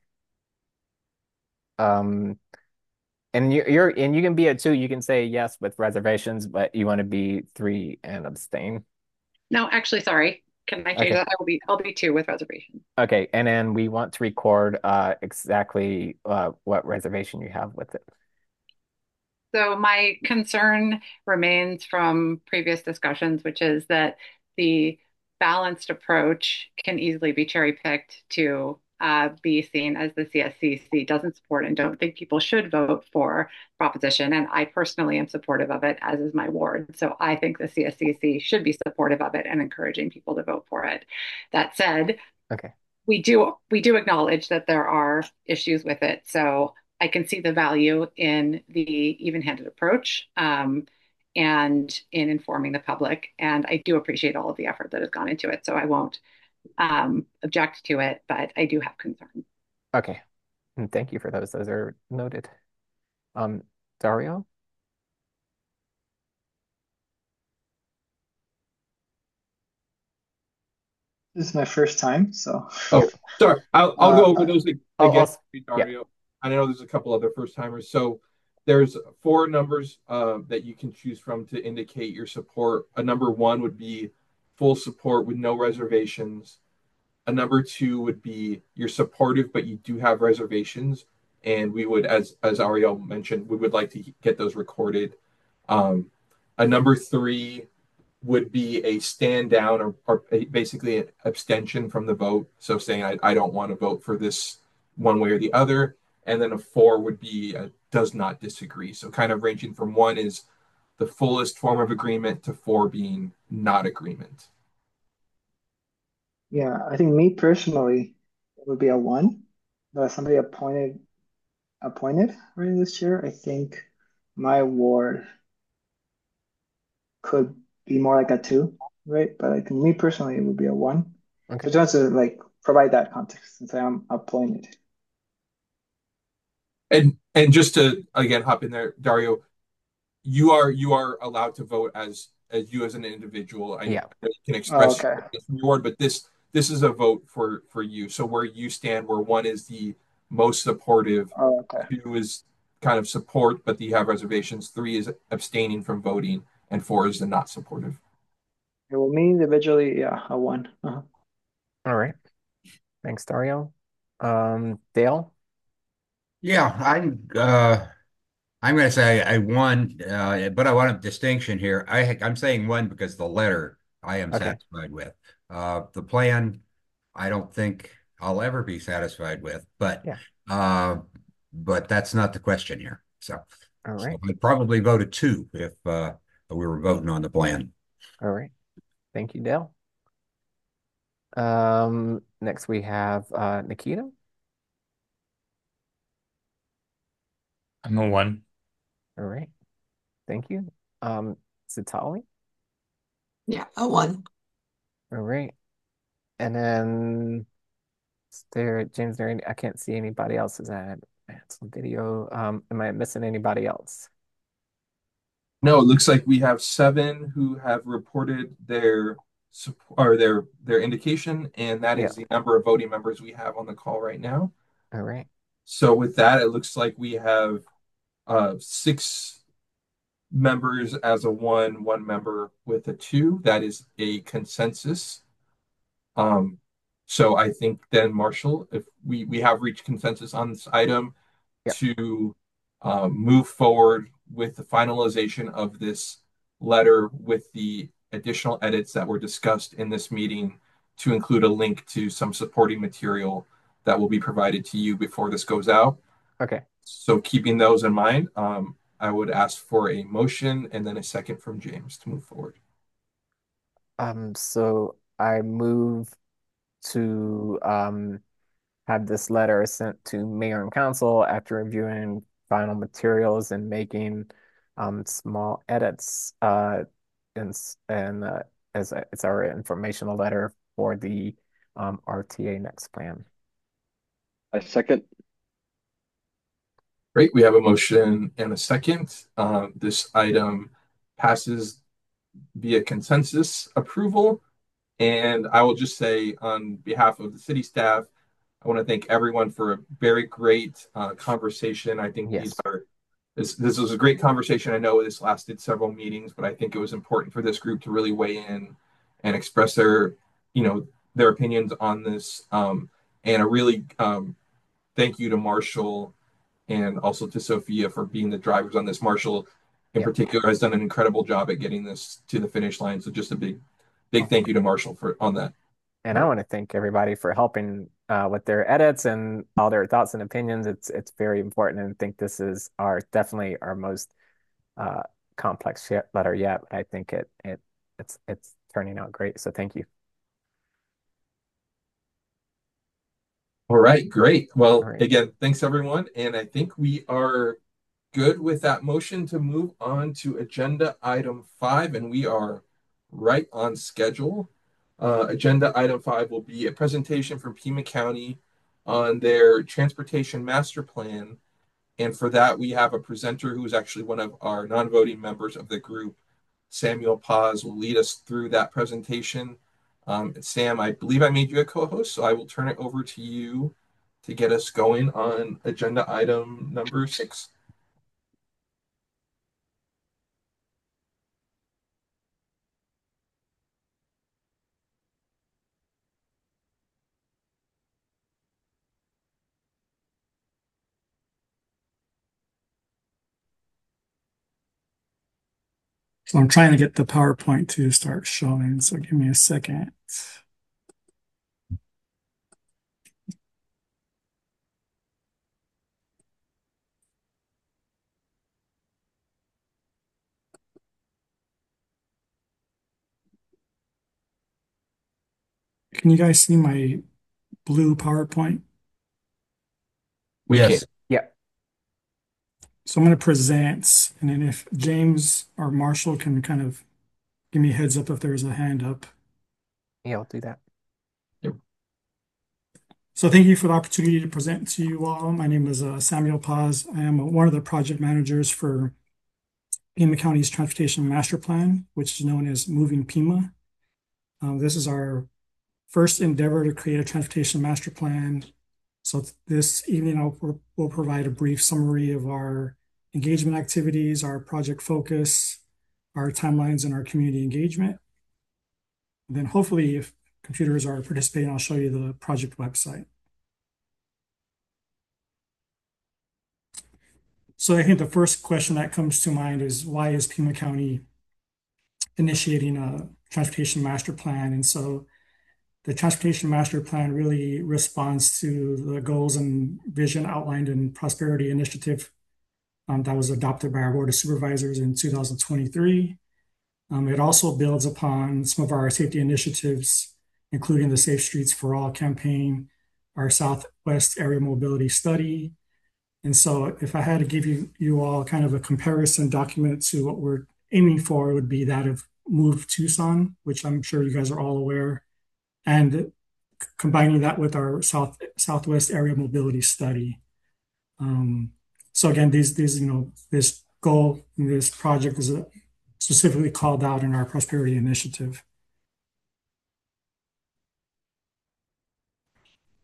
Um, and you can be a two. You can say yes with reservations, but you want to be three and abstain. No, actually, sorry. Can I change Okay. that? I'll be 2 with reservation. Okay. And then we want to record exactly what reservation you have with it. So my concern remains from previous discussions, which is that the balanced approach can easily be cherry picked to be seen as the CSCC doesn't support and don't think people should vote for proposition. And I personally am supportive of it, as is my ward. So I think the CSCC should be supportive of it and encouraging people to vote for it. That said, Okay. we do acknowledge that there are issues with it. So I can see the value in the even-handed approach and in informing the public. And I do appreciate all of the effort that has gone into it. So I won't object to it, but I do have concerns. Okay. And thank you for those. Those are noted. Um, Dario? This is my first time, so Oh, sorry. I'll go over those Oh, again, also, yeah. Dario. I know there's a couple other first timers. So there's 4 numbers that you can choose from to indicate your support. A number 1 would be full support with no reservations. A number 2 would be you're supportive, but you do have reservations. And we would, as Ariel mentioned, we would like to get those recorded. Um, a number 3 would be a stand down or basically an abstention from the vote. So saying, I don't want to vote for this one way or the other. And then a 4 would be a does not disagree. So kind of ranging from 1 is the fullest form of agreement to 4 being not agreement. yeah, I think me personally, it would be a 1, but as somebody appointed right this year, I think my ward could be more like a 2, right? But like me personally, it would be a 1. Okay. So just to like provide that context since I'm appointed. And just to again hop in there, Dario, you are allowed to vote as you as an individual. I know Yeah. that you can Oh, express okay. from your word, but this is a vote for you. So where you stand, where 1 is the most supportive, Oh, okay. 2 is kind of support, but you have reservations, 3 is abstaining from voting, and 4 is the not supportive. Yeah, well, me individually, yeah, a 1. All right. Thanks, Dario. Dale? Yeah, I'm going to say I won, but I want a distinction here. I'm saying one because the letter I am Okay. satisfied with. The plan, I don't think I'll ever be satisfied with, Yeah. but that's not the question here. So, All so right. I'd probably vote a 2 if we were voting on the plan. All right. Thank you, Dale. Next we have Nikita. I'm a 1. All right. Thank you. Sitali. Yeah, a 1. All right. And then James, I can't see anybody else. I had some video. Am I missing anybody else? No, it looks like we have 7 who have reported their support or their indication, and that Yeah. is the number of voting members we have on the call right now. All right. So with that, it looks like we have 6 members as a one member with a two. That is a consensus. Um, so I think then, Marshall, if we have reached consensus on this item Yep. to move forward with the finalization of this letter with the additional edits that were discussed in this meeting to include a link to some supporting material that will be provided to you before this goes out. Okay. So keeping those in mind, I would ask for a motion and then a second from James to move forward. So I move to have this letter sent to mayor and council after reviewing final materials and making small edits and as it's our informational letter for the RTA next plan. I second. Great. We have a motion and a second. This item passes via consensus approval. And I will just say, on behalf of the city staff, I want to thank everyone for a very great conversation. I think Yes. this was a great conversation. I know this lasted several meetings, but I think it was important for this group to really weigh in and express their opinions on this. And a really thank you to Marshall and also to Sophia for being the drivers on this. Marshall, in Yep. particular, has done an incredible job at getting this to the finish line. So just a big thank you to Marshall on that. And I want to thank everybody for helping with their edits and all their thoughts and opinions. It's very important, and I think this is definitely our most uh, complex letter yet. But I think it's turning out great. So thank you. All right, great. Well, All right. again, thanks everyone. And I think we are good with that motion to move on to agenda item 5, and we are right on schedule. Agenda item 5 will be a presentation from Pima County on their transportation master plan. And for that, we have a presenter who is actually one of our non-voting members of the group. Samuel Paz will lead us through that presentation. Sam, I believe I made you a co-host, so I will turn it over to you to get us going on agenda item number 6. So I'm trying to get the PowerPoint to start showing. So give me a second. Can you guys see my blue PowerPoint? We Yes. can. Yeah. So I'm going to present, and then if James or Marshall can kind of give me a heads up if there's a hand up. Yeah, I'll do that. Yep. So thank you for the opportunity to present to you all. My name is Samuel Paz. I am one of the project managers for Pima County's Transportation Master Plan, which is known as Moving Pima. This is our first endeavor to create a transportation master plan. So this evening, we'll provide a brief summary of our engagement activities, our project focus, our timelines, and our community engagement. And then hopefully, if computers are participating, I'll show you the project website. So I think the first question that comes to mind is, why is Pima County initiating a transportation master plan? And so the transportation master plan really responds to the goals and vision outlined in Prosperity Initiative that was adopted by our Board of Supervisors in 2023. It also builds upon some of our safety initiatives, including the Safe Streets for All campaign, our Southwest Area Mobility Study. And so if I had to give you all kind of a comparison document to what we're aiming for, it would be that of Move Tucson, which I'm sure you guys are all aware, and combining that with our Southwest Area Mobility Study. So again, this goal, this project is specifically called out in our Prosperity Initiative.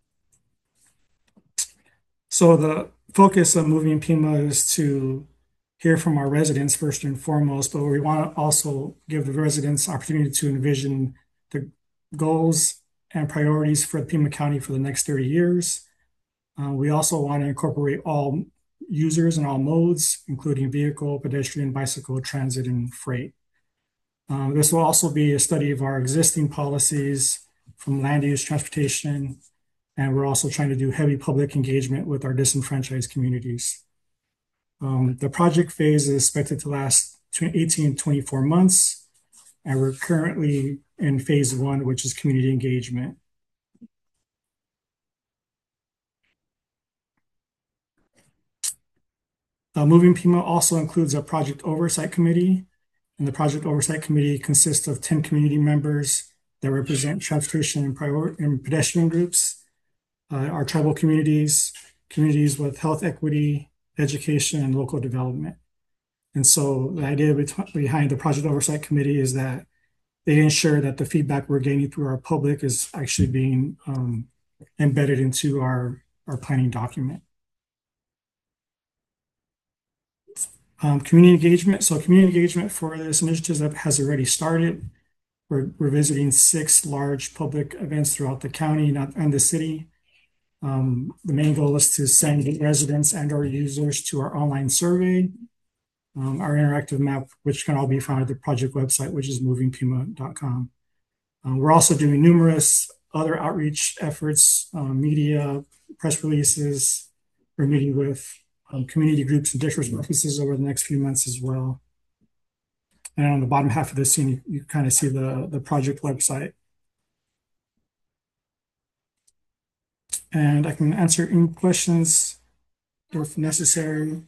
So the focus of Moving Pima is to hear from our residents first and foremost, but we want to also give the residents opportunity to envision the goals and priorities for Pima County for the next 30 years. We also want to incorporate all users and all modes, including vehicle, pedestrian, bicycle, transit, and freight. This will also be a study of our existing policies from land use, transportation, and we're also trying to do heavy public engagement with our disenfranchised communities. The project phase is expected to last between 18 and 24 months, and we're currently in phase one, which is community engagement. Moving Pima also includes a project oversight committee, and the project oversight committee consists of 10 community members that represent transportation and pedestrian groups, our tribal communities, communities with health equity, education, and local development. And so the idea behind the project oversight committee is that they ensure that the feedback we're gaining through our public is actually being embedded into our planning document. Community engagement. So community engagement for this initiative has already started. We're visiting 6 large public events throughout the county and the city. The main goal is to send residents and our users to our online survey, our interactive map, which can all be found at the project website, which is movingpima.com. We're also doing numerous other outreach efforts, media, press releases. We're meeting with community groups and district offices over the next few months as well. And on the bottom half of the scene, you kind of see the project website. And I can answer any questions if necessary.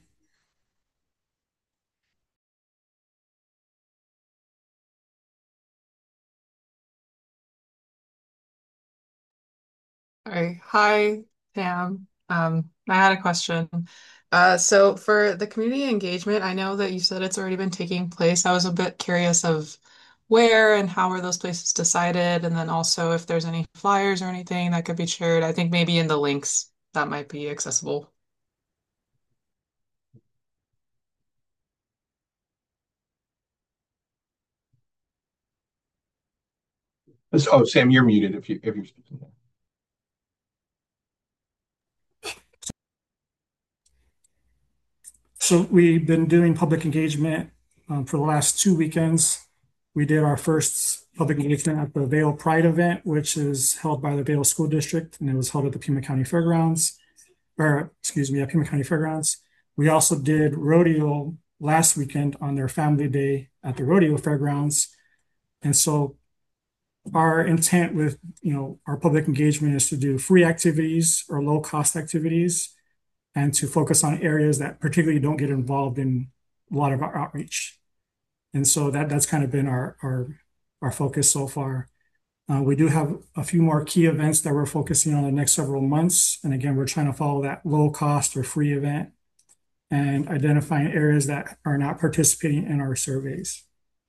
All right. Hi, Pam. I had a question. So for the community engagement, I know that you said it's already been taking place. I was a bit curious of where and how are those places decided, and then also if there's any flyers or anything that could be shared. I think maybe in the links that might be accessible. Oh, Sam, you're muted if you're speaking. So we've been doing public engagement for the last 2 weekends. We did our first public engagement at the Vail Pride event, which is held by the Vail School District, and it was held at the Pima County Fairgrounds, Pima County Fairgrounds. We also did rodeo last weekend on their family day at the rodeo fairgrounds. And so our intent with, our public engagement is to do free activities or low cost activities and to focus on areas that particularly don't get involved in a lot of our outreach. And so that's kind of been our focus so far. We do have a few more key events that we're focusing on the next several months. And again, we're trying to follow that low cost or free event and identifying areas that are not participating in our surveys.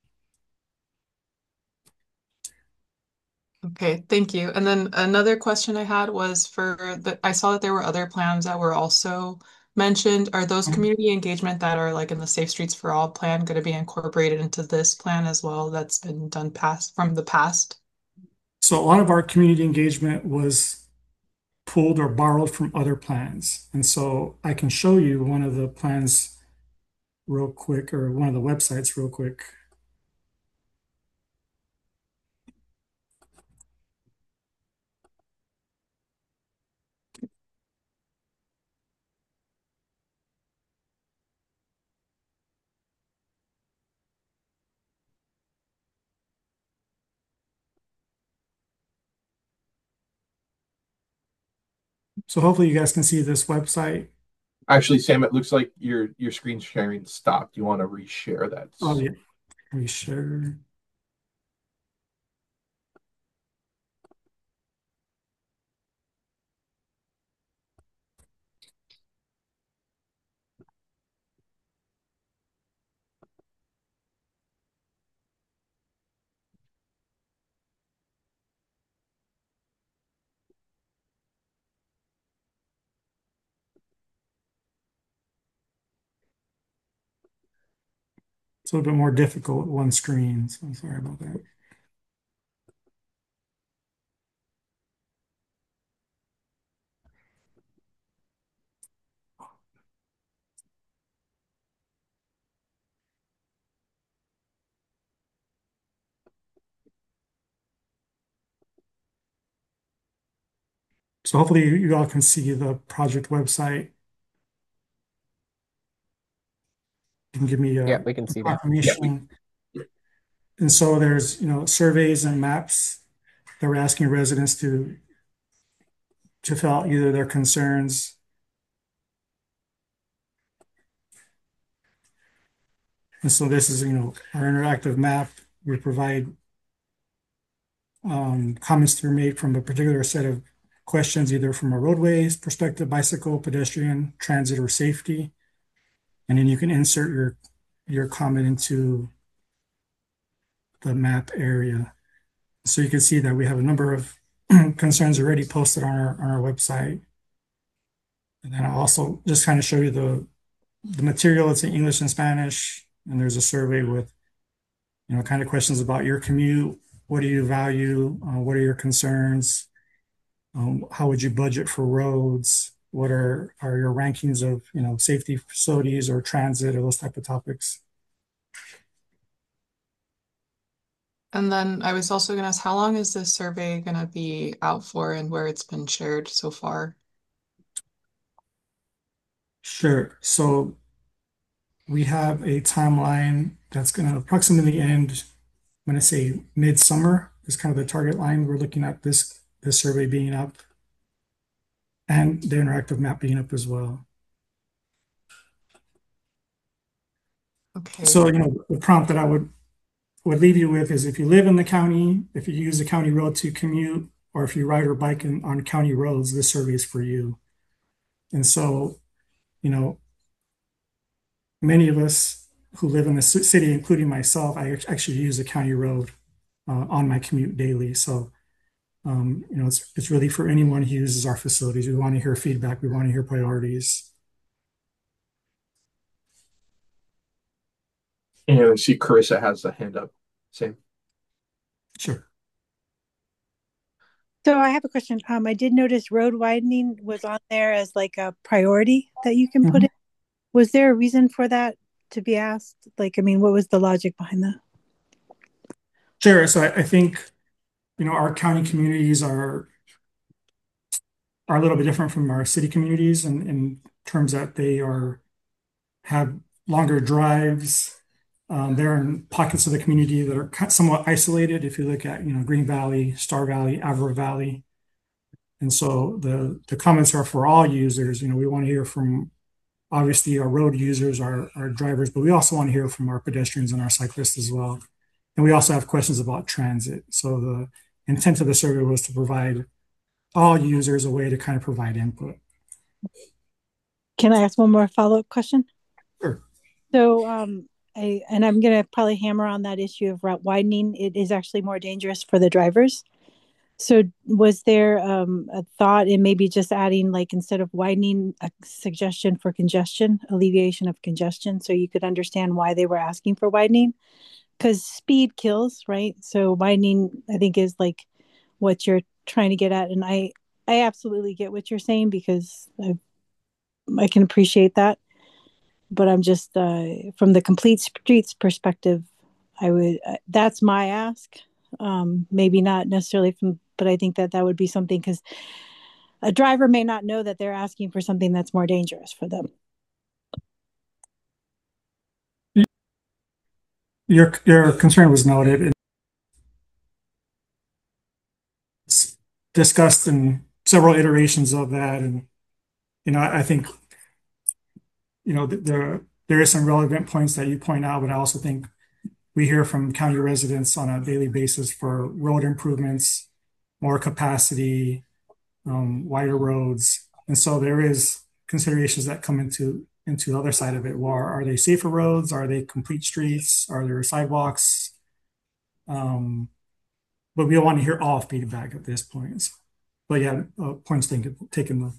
Okay, thank you. And then another question I had was I saw that there were other plans that were also mentioned. Are those community engagement that are like in the Safe Streets for All plan going to be incorporated into this plan as well that's been done from the past? So a lot of our community engagement was pulled or borrowed from other plans. And so I can show you one of the plans real quick, or one of the websites real quick. So hopefully you guys can see this website. Actually, Sam, it looks like your screen sharing stopped. You want to reshare that? Oh yeah, reshare. It's a little bit more difficult with one screen, so I'm sorry about that. So hopefully you all can see the project website. You can give me Yeah, a we can see that. confirmation. And so there's, surveys and maps that we're asking residents to fill out either their concerns. And so this is, our interactive map. We provide comments that are made from a particular set of questions, either from a roadways perspective, bicycle, pedestrian, transit, or safety. And then you can insert your comment into the map area. So you can see that we have a number of concerns already posted on our website. And then I'll also just kind of show you the material. It's in English and Spanish, and there's a survey with, kind of questions about your commute. What do you value? What are your concerns? How would you budget for roads? What are your rankings of, safety facilities or transit or those type of topics? And then I was also going to ask, how long is this survey going to be out for and where it's been shared so far? Sure. So we have a timeline that's going to approximately end, I'm going to say midsummer is kind of the target line. We're looking at this survey being up and the interactive map being up as well. Okay. So, the prompt that I would leave you with is if you live in the county, if you use a county road to commute, or if you ride or bike on county roads, this survey is for you. And so, many of us who live in the city, including myself, I actually use a county road on my commute daily. So, it's really for anyone who uses our facilities. We want to hear feedback. We want to hear priorities. And I see Carissa has a hand up. Same. Sure. So I have a question. I did notice road widening was on there as like a priority that you can put in. Was there a reason for that to be asked? Like, I mean, what was the logic behind that? Sure. So I think, our county communities are a little bit different from our city communities in terms that they have longer drives. They're in pockets of the community that are somewhat isolated. If you look at, Green Valley, Star Valley, Averill Valley. And so the comments are for all users. We want to hear from obviously our road users, our drivers, but we also want to hear from our pedestrians and our cyclists as well. And we also have questions about transit. So the intent of the survey was to provide all users a way to kind of provide input. Can I ask one more follow-up question? Sure. So, I'm going to probably hammer on that issue of route widening. It is actually more dangerous for the drivers. So was there a thought in maybe just adding, like, instead of widening, a suggestion for congestion, alleviation of congestion, so you could understand why they were asking for widening? Because speed kills, right? So widening, I think, is like what you're trying to get at. And I absolutely get what you're saying because I can appreciate that. But I'm just from the complete streets perspective, I would that's my ask. Maybe not necessarily from, but I think that would be something because a driver may not know that they're asking for something that's more dangerous for them. Your concern was noted. It's discussed in several iterations of that, and I think there is some relevant points that you point out, but I also think we hear from county residents on a daily basis for road improvements, more capacity, wider roads. And so there is considerations that come into the other side of it. Well, are they safer roads? Are they complete streets? Are there sidewalks? But we want to hear all feedback at this point. But yeah, points taken though.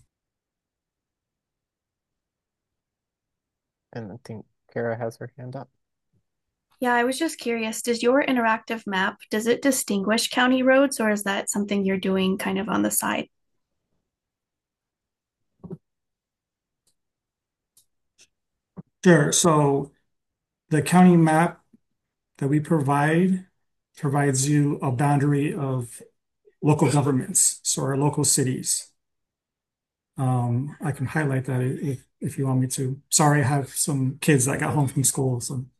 And I think Kara has her hand up. Yeah, I was just curious, does your interactive map, does it distinguish county roads or is that something you're doing kind of on the side? Sure. So the county map that we provide provides you a boundary of local governments, so our local cities. I can highlight that if you want me to. Sorry, I have some kids that got home from school,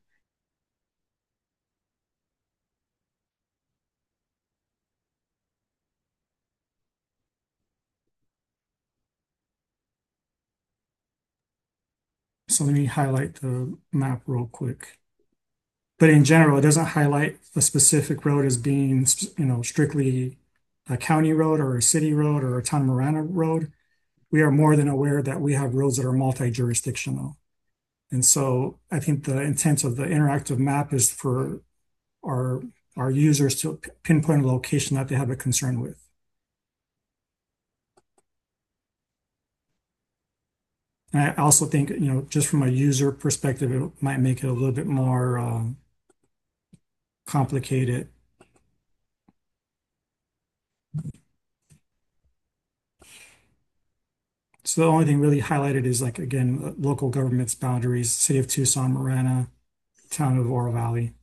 so let me highlight the map real quick. But in general, it doesn't highlight a specific road as being, strictly a county road or a city road or a town of Marana road. We are more than aware that we have roads that are multi-jurisdictional. And so I think the intent of the interactive map is for our our users to pinpoint a location that they have a concern with. And I also think, just from a user perspective, it might make it a little bit more complicated. So the only thing really highlighted is like, again, local government's boundaries, City of Tucson, Marana, Town of Oro Valley.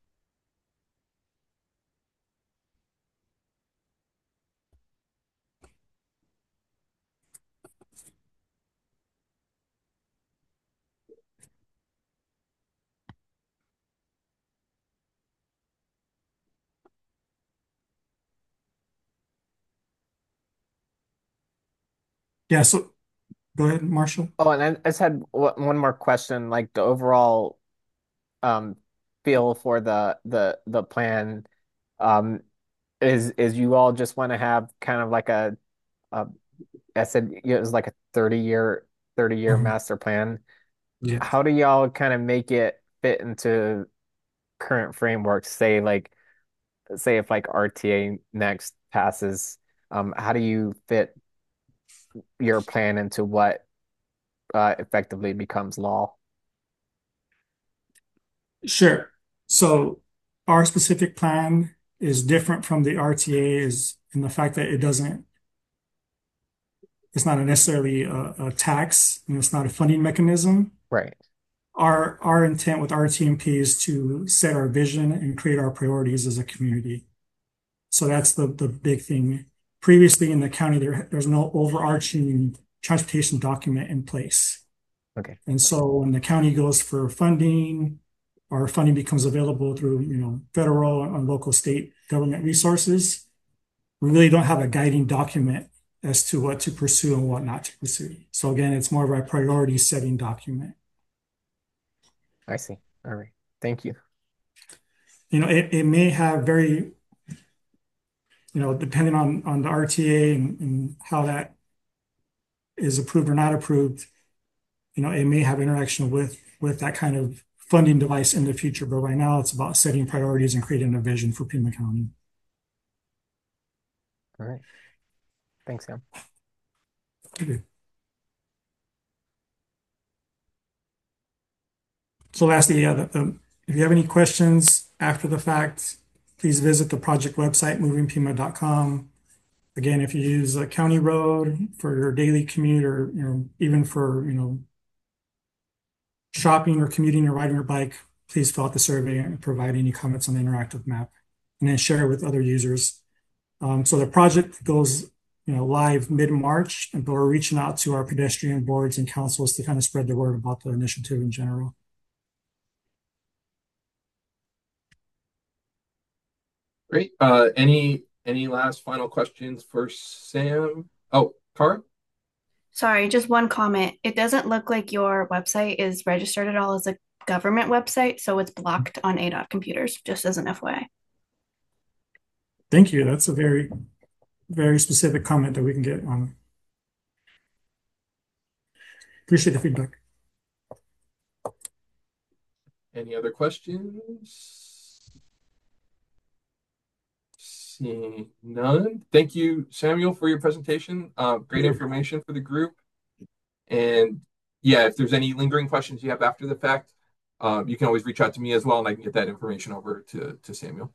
Yeah, so go ahead, Marshall. Oh, and I just had one more question, like the overall um feel for the plan um is you all just want to have kind of like a I said it was like a 30-year Mhm. master plan. Yeah. How do y'all kind of make it fit into current frameworks? Say if like RTA next passes, how do you fit your plan into what effectively becomes law? Sure. So our specific plan is different from the RTA is in the fact that it's not necessarily a tax and it's not a funding mechanism. Right. Our intent with RTMP is to set our vision and create our priorities as a community. So that's the big thing. Previously in the county, there's no overarching transportation document in place. Okay. And so when the county goes for funding, or funding becomes available through, federal and local state government resources, we really don't have a guiding document as to what to pursue and what not to pursue. So again, it's more of a priority setting document. I see. All right. Thank you. It may have very, depending on the RTA and how that is approved or not approved, it may have interaction with that kind of funding device in the future. But right now, it's about setting priorities and creating a vision for Pima County. All right. Thanks, Sam. Okay. So lastly, yeah, if you have any questions after the fact, please visit the project website, movingpima.com. Again, if you use a county road for your daily commute or, even for, shopping or commuting or riding your bike, please fill out the survey and provide any comments on the interactive map and then share it with other users. So the project goes, live mid-March, but we're reaching out to our pedestrian boards and councils to kind of spread the word about the initiative in general. Great. Any last final questions for Sam? Oh, Cara? Sorry, just one comment. It doesn't look like your website is registered at all as a government website, so it's blocked on ADOT computers, just as an FYI. Thank you. That's a very, very specific comment that we can get on. Appreciate the feedback. Any other questions? Seeing none. Thank you, Samuel, for your presentation. Great information for the group. And yeah, if there's any lingering questions you have after the fact, you can always reach out to me as well, and I can get that information over to Samuel.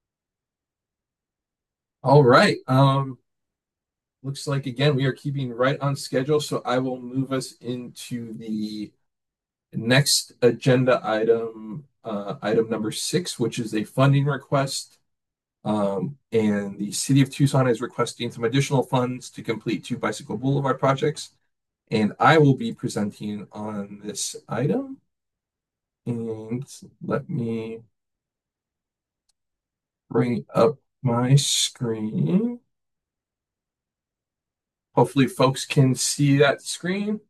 All right. Looks like, again, we are keeping right on schedule, so I will move us into the next agenda item, item number 6, which is a funding request. And the City of Tucson is requesting some additional funds to complete 2 bicycle boulevard projects. And I will be presenting on this item. And let me bring up my screen. Hopefully folks can see that screen.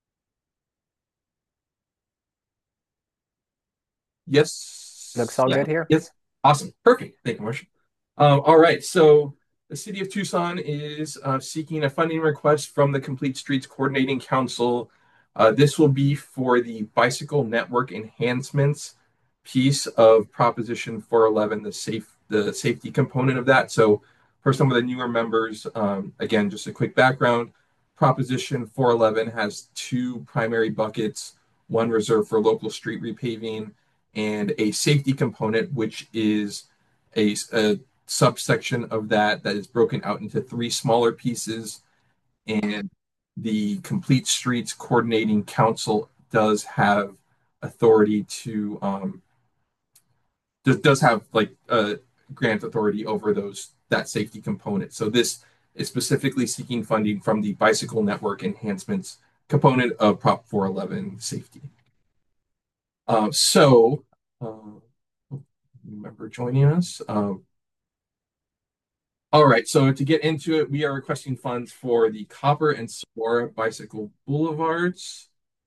Yes. Looks all good here. Yes. Awesome. Perfect. Thank you, Marcia. All right. So the City of Tucson is seeking a funding request from the Complete Streets Coordinating Council. This will be for the bicycle network enhancements piece of Proposition 411, the safety component of that. So for some of the newer members, again, just a quick background. Proposition 411 has 2 primary buckets, one reserved for local street repaving and a safety component, which is a subsection of that is broken out into 3 smaller pieces. And the Complete Streets Coordinating Council does have authority to does have like grant authority over that safety component. So this is specifically seeking funding from the bicycle network enhancements component of Prop 411 safety. Remember joining us. All right, so to get into it, we are requesting funds for the Copper and Saguaro bicycle boulevards.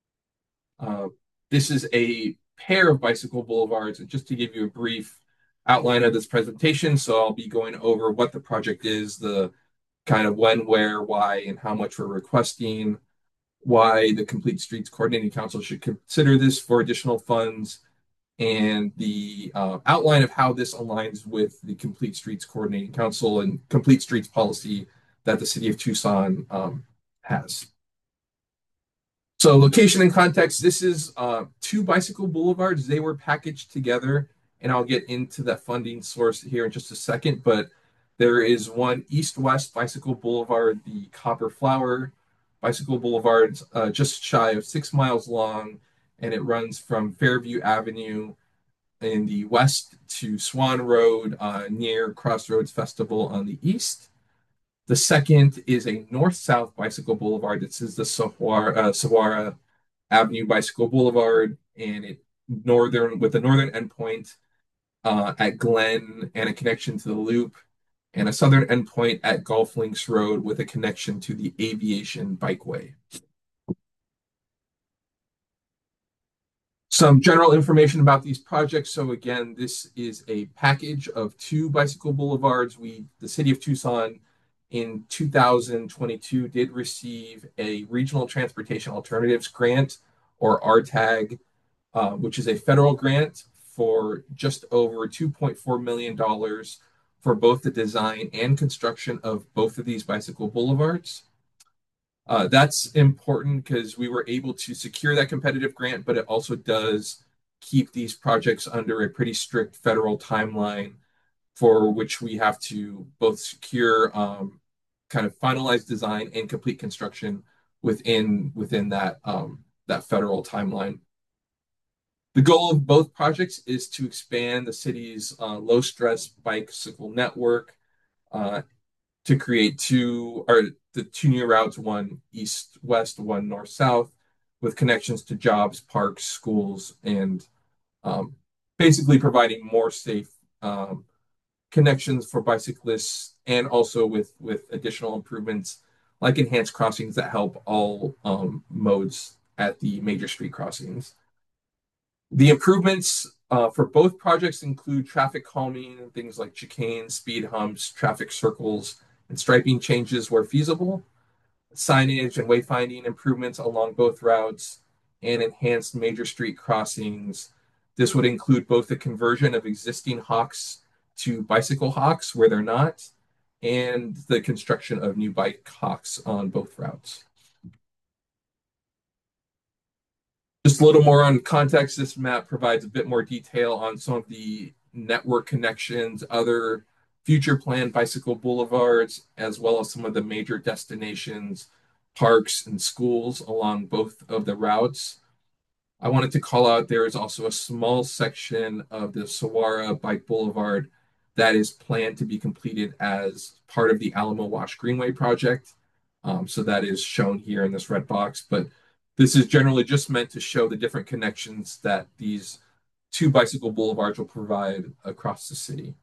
This is a pair of bicycle boulevards, and just to give you a brief outline of this presentation, so I'll be going over what the project is, the kind of when, where, why, and how much we're requesting, why the Complete Streets Coordinating Council should consider this for additional funds, and the outline of how this aligns with the Complete Streets Coordinating Council and Complete Streets policy that the City of Tucson has. So location and context, this is 2 bicycle boulevards. They were packaged together, and I'll get into that funding source here in just a second, but there is one east-west bicycle boulevard, the Copper Flower Bicycle Boulevard, just shy of 6 miles long, and it runs from Fairview Avenue in the west to Swan Road near Crossroads Festival on the east. The second is a north-south bicycle boulevard. This is the Saguaro Avenue Bicycle Boulevard, and with a northern endpoint at Glen and a connection to the Loop, and a southern endpoint at Golf Links Road with a connection to the Aviation Bikeway. Some general information about these projects. So again, this is a package of 2 bicycle boulevards. The City of Tucson in 2022 did receive a Regional Transportation Alternatives Grant, or RTAG, which is a federal grant for just over $2.4 million for both the design and construction of both of these bicycle boulevards. That's important because we were able to secure that competitive grant, but it also does keep these projects under a pretty strict federal timeline for which we have to both secure kind of finalized design and complete construction within that federal timeline. The goal of both projects is to expand the city's low-stress bicycle network to create the 2 new routes, one east-west, one north-south, with connections to jobs, parks, schools, and basically providing more safe connections for bicyclists, and also with additional improvements like enhanced crossings that help all modes at the major street crossings. The improvements for both projects include traffic calming, things like chicanes, speed humps, traffic circles, and striping changes where feasible, signage and wayfinding improvements along both routes, and enhanced major street crossings. This would include both the conversion of existing hawks to bicycle hawks where they're not, and the construction of new bike hawks on both routes. Just a little more on context, this map provides a bit more detail on some of the network connections, other future planned bicycle boulevards, as well as some of the major destinations, parks, and schools along both of the routes. I wanted to call out there is also a small section of the Saguaro Bike Boulevard that is planned to be completed as part of the Alamo Wash Greenway project. So that is shown here in this red box, but this is generally just meant to show the different connections that these two bicycle boulevards will provide across the city.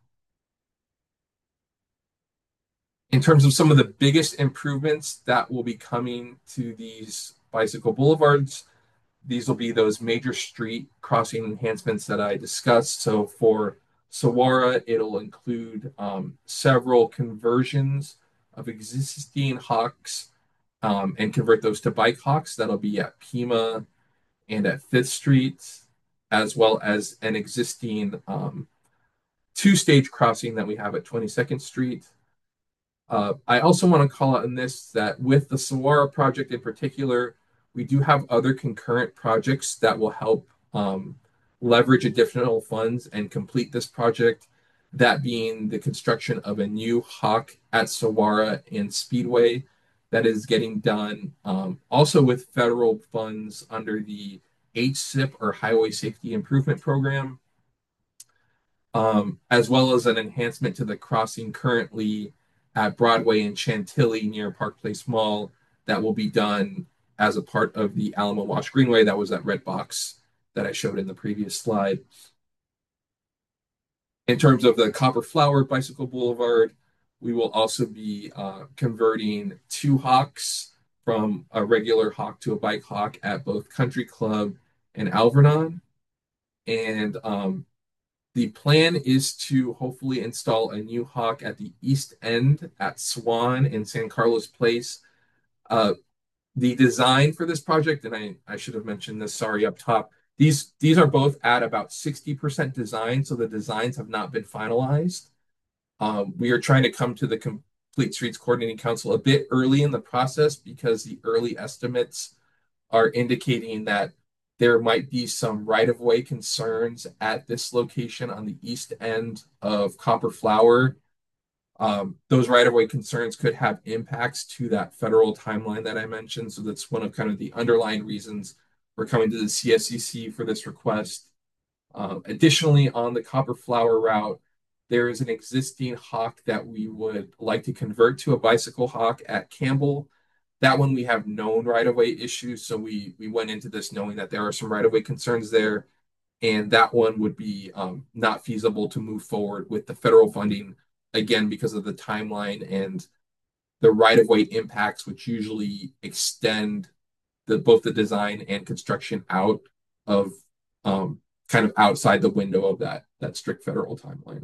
In terms of some of the biggest improvements that will be coming to these bicycle boulevards, these will be those major street crossing enhancements that I discussed. So for Saguaro, it'll include several conversions of existing hawks and convert those to bike hawks. That'll be at Pima and at Fifth Street, as well as an existing two-stage crossing that we have at 22nd Street. I also want to call out in this that with the Saguaro project in particular, we do have other concurrent projects that will help leverage additional funds and complete this project. That being the construction of a new hawk at Saguaro and Speedway that is getting done also with federal funds under the HSIP or Highway Safety Improvement Program, as well as an enhancement to the crossing currently at Broadway and Chantilly near Park Place Mall that will be done as a part of the Alamo Wash Greenway. That was that red box that I showed in the previous slide. In terms of the Copper Flower Bicycle Boulevard, we will also be converting two hawks from a regular hawk to a bike hawk at both Country Club and Alvernon. And the plan is to hopefully install a new hawk at the east end at Swan in San Carlos Place. The design for this project, and I should have mentioned this, sorry, up top, these are both at about 60% design, so the designs have not been finalized. We are trying to come to the Complete Streets Coordinating Council a bit early in the process because the early estimates are indicating that there might be some right-of-way concerns at this location on the east end of Copper Flower. Those right-of-way concerns could have impacts to that federal timeline that I mentioned. So that's one of kind of the underlying reasons we're coming to the CSCC for this request. Additionally, on the Copper Flower route, there is an existing hawk that we would like to convert to a bicycle hawk at Campbell. That one we have known right-of-way issues, so we went into this knowing that there are some right-of-way concerns there, and that one would be not feasible to move forward with the federal funding, again, because of the timeline and the right-of-way impacts, which usually extend both the design and construction out of kind of outside the window of that strict federal timeline.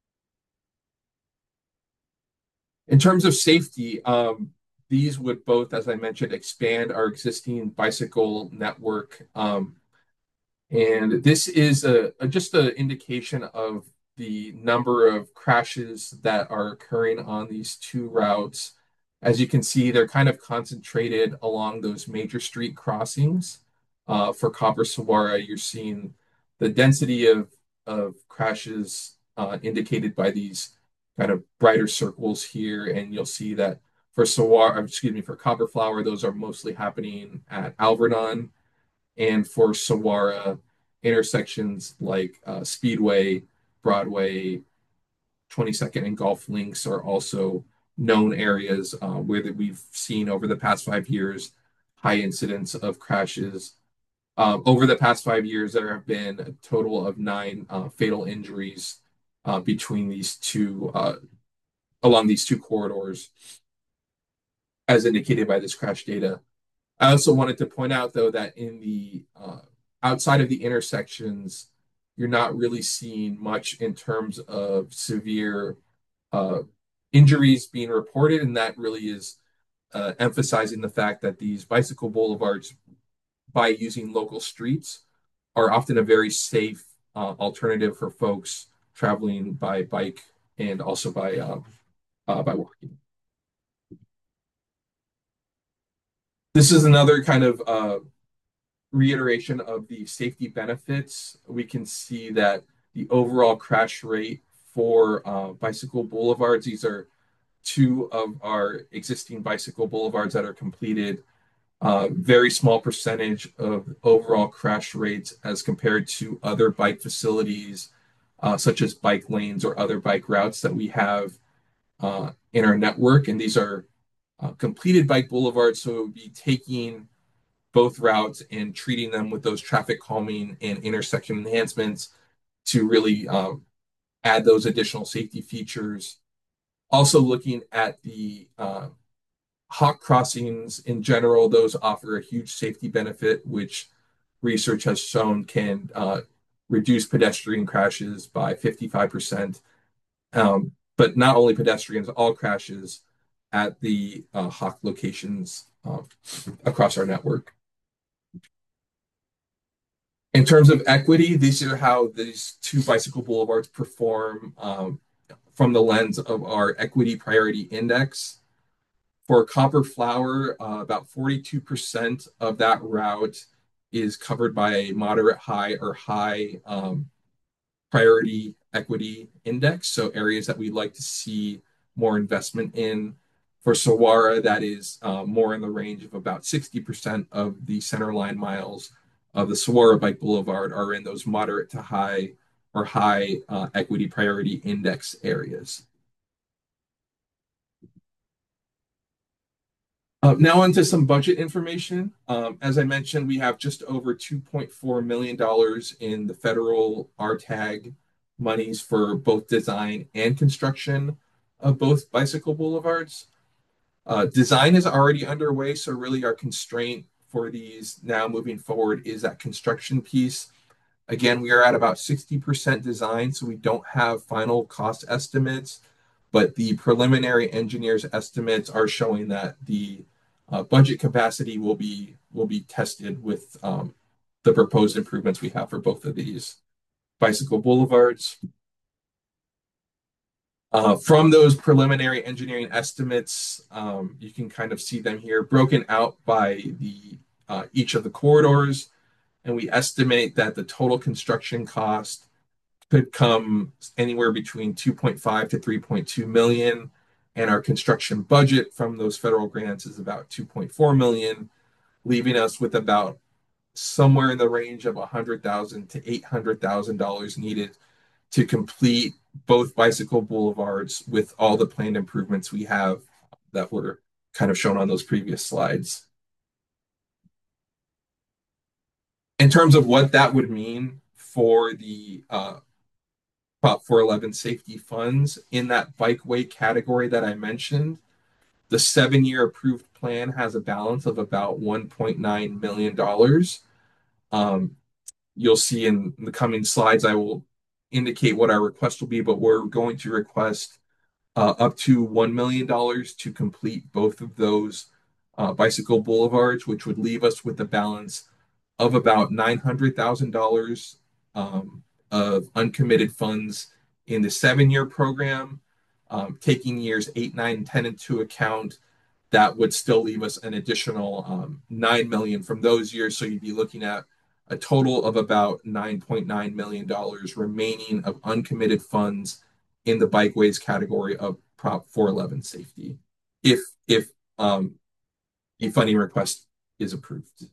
In terms of safety, these would both, as I mentioned, expand our existing bicycle network. And this is just an indication of the number of crashes that are occurring on these two routes. As you can see, they're kind of concentrated along those major street crossings. For Copper Saguaro, you're seeing the density of crashes indicated by these kind of brighter circles here, and you'll see that for Copper Flower, those are mostly happening at Alvernon, and for Saguaro, intersections like Speedway, Broadway, 22nd, and Golf Links are also known areas where we've seen over the past 5 years high incidence of crashes. Over the past 5 years, there have been a total of 9 fatal injuries between these two along these two corridors, as indicated by this crash data. I also wanted to point out, though, that in the outside of the intersections, you're not really seeing much in terms of severe injuries being reported, and that really is emphasizing the fact that these bicycle boulevards, by using local streets, are often a very safe alternative for folks traveling by bike and also by walking. This is another kind of reiteration of the safety benefits, we can see that the overall crash rate for bicycle boulevards, these are two of our existing bicycle boulevards that are completed, very small percentage of overall crash rates as compared to other bike facilities, such as bike lanes or other bike routes that we have in our network. And these are completed bike boulevards, so it would be taking both routes and treating them with those traffic calming and intersection enhancements to really add those additional safety features. Also looking at the hawk crossings in general, those offer a huge safety benefit, which research has shown can reduce pedestrian crashes by 55%. But not only pedestrians, all crashes at the hawk locations across our network. In terms of equity, these are how these two bicycle boulevards perform from the lens of our equity priority index. For Copper Flower, about 42% of that route is covered by a moderate high or high priority equity index, so areas that we'd like to see more investment in. For Saguaro, that is more in the range of about 60% of the centerline miles of the Saguaro Bike Boulevard are in those moderate to high or high equity priority index areas. Now on to some budget information. As I mentioned, we have just over $2.4 million in the federal RTAG monies for both design and construction of both bicycle boulevards. Design is already underway, so really our constraint for these now moving forward is that construction piece. Again, we are at about 60% design, so we don't have final cost estimates, but the preliminary engineers' estimates are showing that the budget capacity will be tested with the proposed improvements we have for both of these bicycle boulevards. From those preliminary engineering estimates, you can kind of see them here broken out by each of the corridors, and we estimate that the total construction cost could come anywhere between 2.5 to 3.2 million. And our construction budget from those federal grants is about 2.4 million, leaving us with about somewhere in the range of $100,000 to $800,000 needed to complete both bicycle boulevards with all the planned improvements we have that were kind of shown on those previous slides. In terms of what that would mean for the Prop 411 safety funds in that bikeway category that I mentioned, the 7-year approved plan has a balance of about $1.9 million. You'll see in the coming slides, I will indicate what our request will be, but we're going to request up to $1 million to complete both of those bicycle boulevards, which would leave us with a balance of about $900,000 of uncommitted funds in the 7-year program. Taking years 8, 9, 10 into account, that would still leave us an additional $9 million from those years. So you'd be looking at a total of about $9.9 million remaining of uncommitted funds in the bikeways category of Prop 411 safety, if a funding request is approved.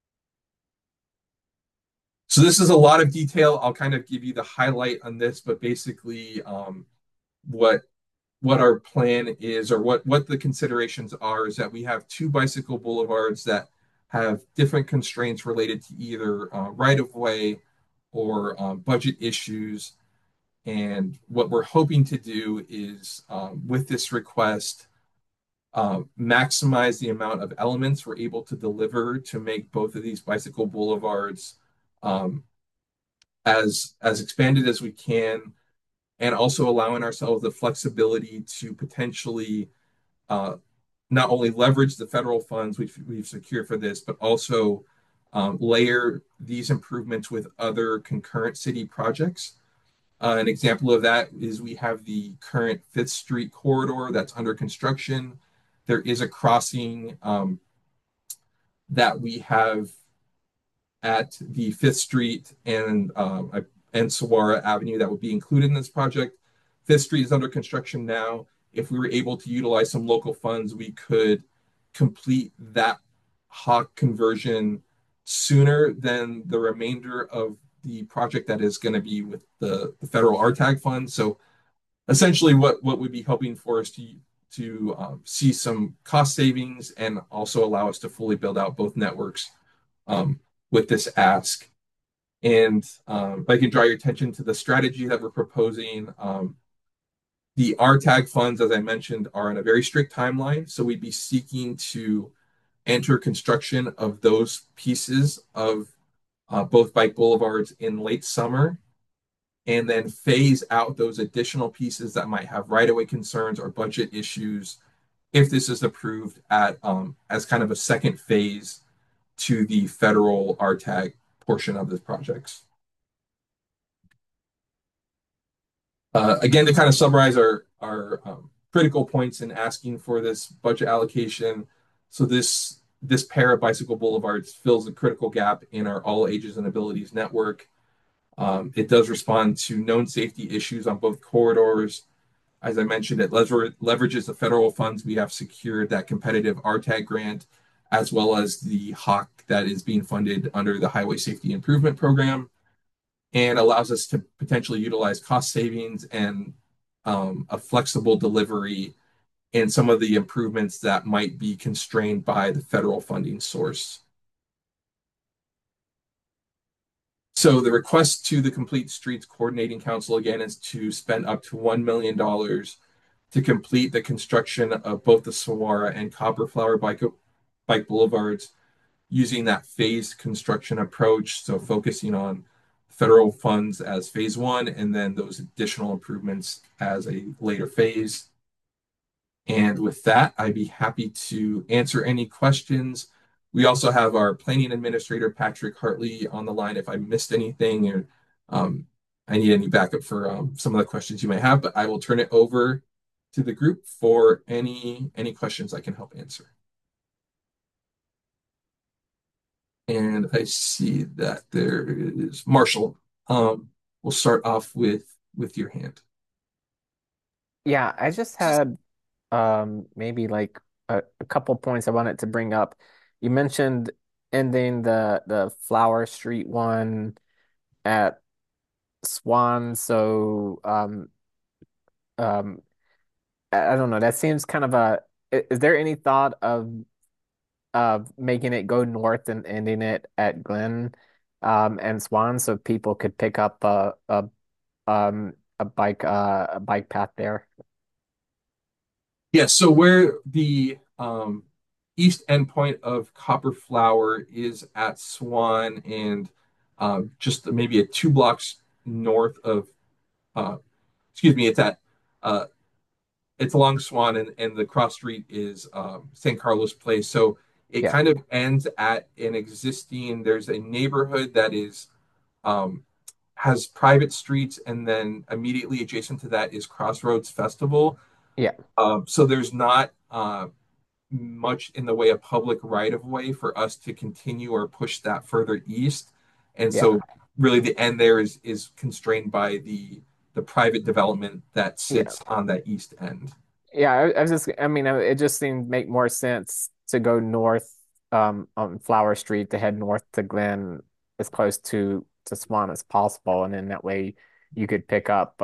So this is a lot of detail. I'll kind of give you the highlight on this, but basically what our plan is, or what the considerations are, is that we have two bicycle boulevards that have different constraints related to either right-of-way or budget issues. And what we're hoping to do is, with this request, maximize the amount of elements we're able to deliver to make both of these bicycle boulevards as expanded as we can, and also allowing ourselves the flexibility to potentially not only leverage the federal funds we've secured for this, but also layer these improvements with other concurrent city projects. An example of that is we have the current 5th Street corridor that's under construction. There is a crossing that we have at the Fifth Street and Saguaro Avenue that would be included in this project. Fifth Street is under construction now. If we were able to utilize some local funds, we could complete that Hawk conversion sooner than the remainder of the project that is going to be with the federal RTAG fund. So essentially, what we'd be hoping for is to see some cost savings and also allow us to fully build out both networks with this ask. And if I can draw your attention to the strategy that we're proposing, the RTAG funds, as I mentioned, are on a very strict timeline. So we'd be seeking to enter construction of those pieces of both bike boulevards in late summer, and then phase out those additional pieces that might have right-of-way concerns or budget issues if this is approved as kind of a second phase to the federal RTAG portion of this project. Again, to kind of summarize our critical points in asking for this budget allocation. So this pair of bicycle boulevards fills a critical gap in our all ages and abilities network. It does respond to known safety issues on both corridors. As I mentioned, it leverages the federal funds we have secured, that competitive RTAG grant, as well as the Hawk that is being funded under the Highway Safety Improvement Program, and allows us to potentially utilize cost savings and a flexible delivery in some of the improvements that might be constrained by the federal funding source. So the request to the Complete Streets Coordinating Council, again, is to spend up to $1 million to complete the construction of both the Saguaro and Copperflower bike boulevards using that phased construction approach. So focusing on federal funds as phase one, and then those additional improvements as a later phase. And with that, I'd be happy to answer any questions. We also have our planning administrator, Patrick Hartley, on the line if I missed anything or I need any backup for some of the questions you might have, but I will turn it over to the group for any questions I can help answer. And I see that there is Marshall. We'll start off with your hand. Yeah, I just had maybe like a couple points I wanted to bring up. You mentioned ending the Flower Street one at Swan, so I don't know. That seems kind of is there any thought of making it go north and ending it at Glen and Swan so people could pick up a bike path there? Yeah, so where the east endpoint of Copperflower is at Swan, and just maybe 2 blocks north of excuse me, it's along Swan, and the cross street is San Carlos Place. So it kind of ends at an existing, there's a neighborhood that is has private streets, and then immediately adjacent to that is Crossroads Festival. Yeah. So there's not much in the way of public right of way for us to continue or push that further east. And so really the end there is constrained by the private development that sits on that east end. Yeah, I mean, it just seemed to make more sense to go north on Flower Street to head north to Glen as close to Swan as possible, and then that way you could pick up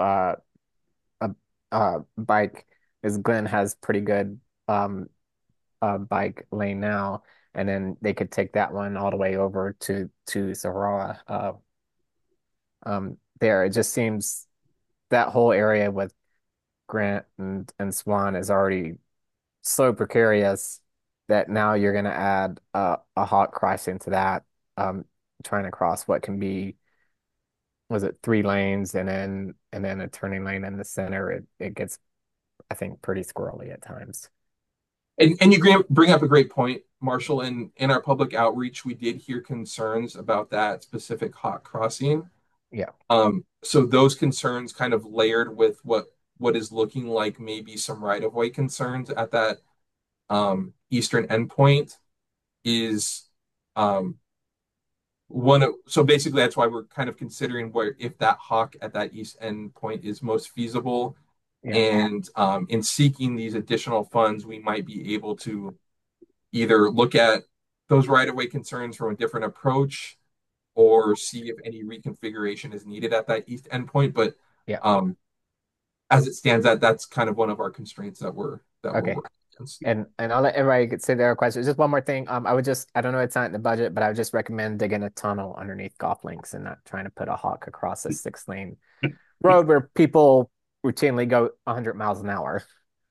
a bike, as Glen has pretty good bike lane now, and then they could take that one all the way over to Sahara. There, it just seems that whole area with Grant and Swan is already so precarious that now you're going to add a hot crossing to that, trying to cross what can be, was it 3 lanes and then a turning lane in the center. It gets, I think, pretty squirrely at times. And you bring up a great point, Marshall. In our public outreach, we did hear concerns about that specific hot crossing. Yeah. So those concerns kind of layered with what is looking like maybe some right-of-way concerns at that eastern endpoint is so basically that's why we're kind of considering where if that hawk at that east end point is most feasible. Yeah. And in seeking these additional funds, we might be able to either look at those right-of-way concerns from a different approach or see if any reconfiguration is needed at that east endpoint. But Yeah. as it stands, that's kind of one of our constraints that we're Okay. working against. And I'll let everybody say their questions. Just one more thing. I don't know, it's not in the budget, but I would just recommend digging a tunnel underneath golf links and not trying to put a hawk across a 6-lane road where people routinely go 100 miles an hour.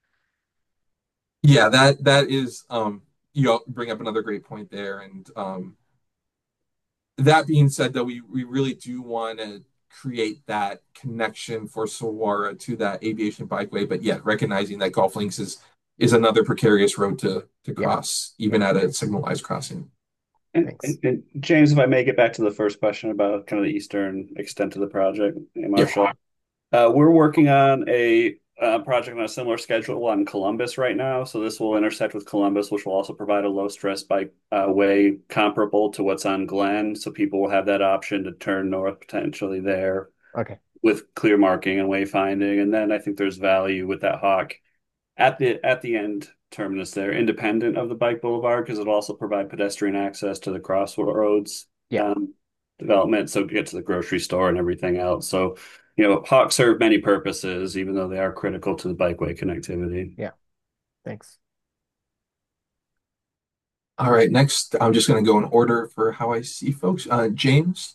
Yeah, that is you bring up another great point there. And that being said, though, we really do want to create that connection for Saguaro to that aviation bikeway, but yet recognizing that golf links is another precarious road to cross, even at a signalized crossing. And James, if I may get back to the first question about kind of the eastern extent of the project, Marshall. We're working on a project on a similar schedule on Columbus right now. So this will intersect with Columbus, which will also provide a low stress bike way comparable to what's on Glen. So people will have that option to turn north potentially there. Okay. With clear marking and wayfinding. And then I think there's value with that hawk at the end terminus there, independent of the bike boulevard, because it'll also provide pedestrian access to the crossroads development. So get to the grocery store and everything else. So, hawks serve many purposes, even though they are critical to the bikeway connectivity. Yeah. Thanks. All right, next, I'm just going to go in order for how I see folks. James?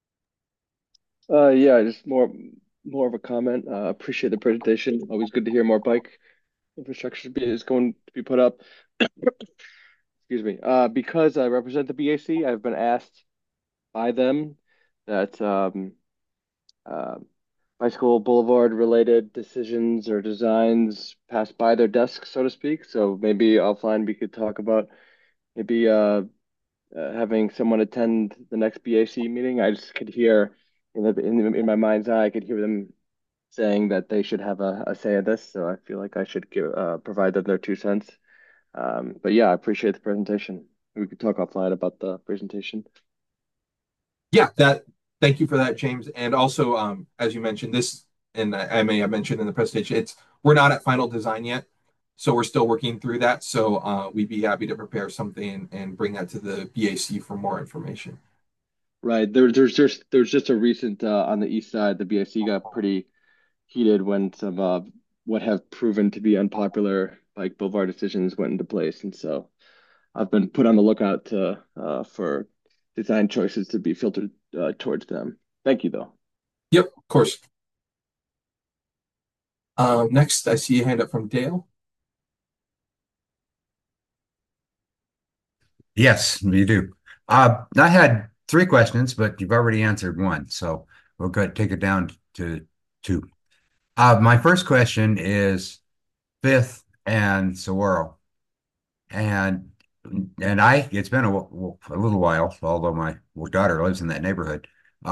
Yeah, just more of a comment. Appreciate the presentation. Always good to hear more bike infrastructure is going to be put up. Excuse me. Because I represent the BAC, I've been asked by them that bicycle boulevard related decisions or designs pass by their desk, so to speak. So maybe offline we could talk about maybe having someone attend the next BAC meeting. I just could hear in my mind's eye, I could hear them saying that they should have a say in this. So I feel like I should provide them their 2 cents. But yeah, I appreciate the presentation. We could talk offline about the presentation. Yeah, thank you for that, James. And also, as you mentioned, and I may have mentioned in the presentation, we're not at final design yet, so we're still working through that. So we'd be happy to prepare something and bring that to the BAC for more information. Right. There's just a recent on the east side, the BAC got pretty heated when some what have proven to be unpopular bike boulevard decisions went into place, and so I've been put on the lookout for design choices to be filtered towards them. Thank you, though. Yep, of course. Next, I see a hand up from Dale. Yes, you do. I had 3 questions, but you've already answered one, so we'll go take it down to 2. My first question is 5th and Saguaro, and it's been a little while, although my daughter lives in that neighborhood.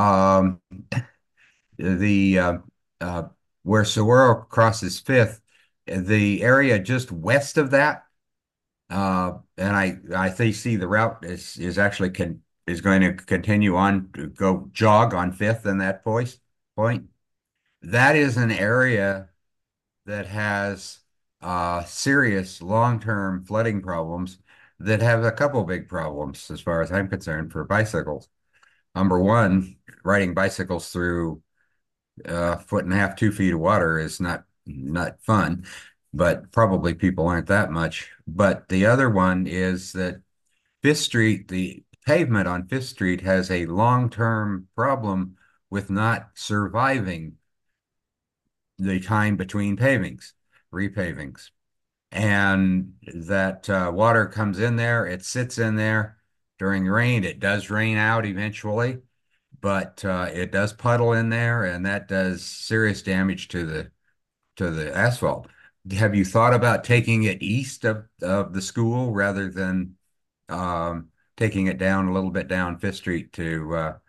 The where Saguaro crosses 5th, the area just west of that, and I see the route is actually is going to continue on to go jog on 5th and that point. That is an area that has serious long-term flooding problems that have a couple big problems as far as I'm concerned for bicycles. Number one, riding bicycles through 1.5 to 2 feet of water is not fun, but probably people aren't that much. But the other one is that 5th Street, the pavement on 5th Street has a long-term problem with not surviving the time between repavings. And that water comes in there, it sits in there during rain. It does rain out eventually, but it does puddle in there, and that does serious damage to the asphalt. Have you thought about taking it east of the school rather than taking it down a little bit down 5th Street to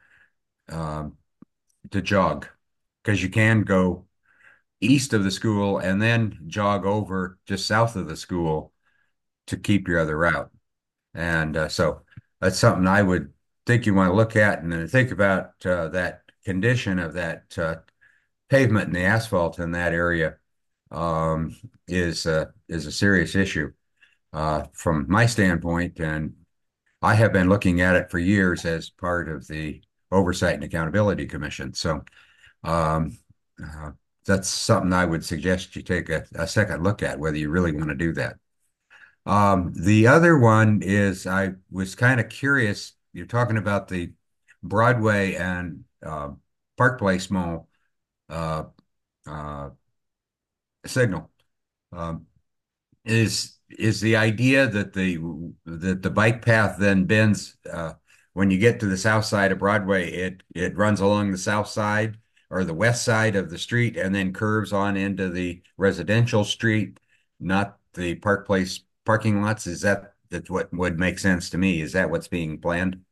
jog? Because you can go east of the school and then jog over just south of the school to keep your other route. And so that's something I would think you want to look at and then think about that condition of that pavement and the asphalt in that area um, is a serious issue from my standpoint, and I have been looking at it for years as part of the Oversight and Accountability Commission. So um, uh, that's something I would suggest you take a second look at, whether you really want to do that. The other one is I was kind of curious. You're talking about the Broadway and Park Place Mall uh, uh, signal. Um, is the idea that the bike path then bends when you get to the south side of Broadway, it runs along the south side or the west side of the street and then curves on into the residential street, not the Park Place parking lots? Is that's what would make sense to me? Is that what's being planned?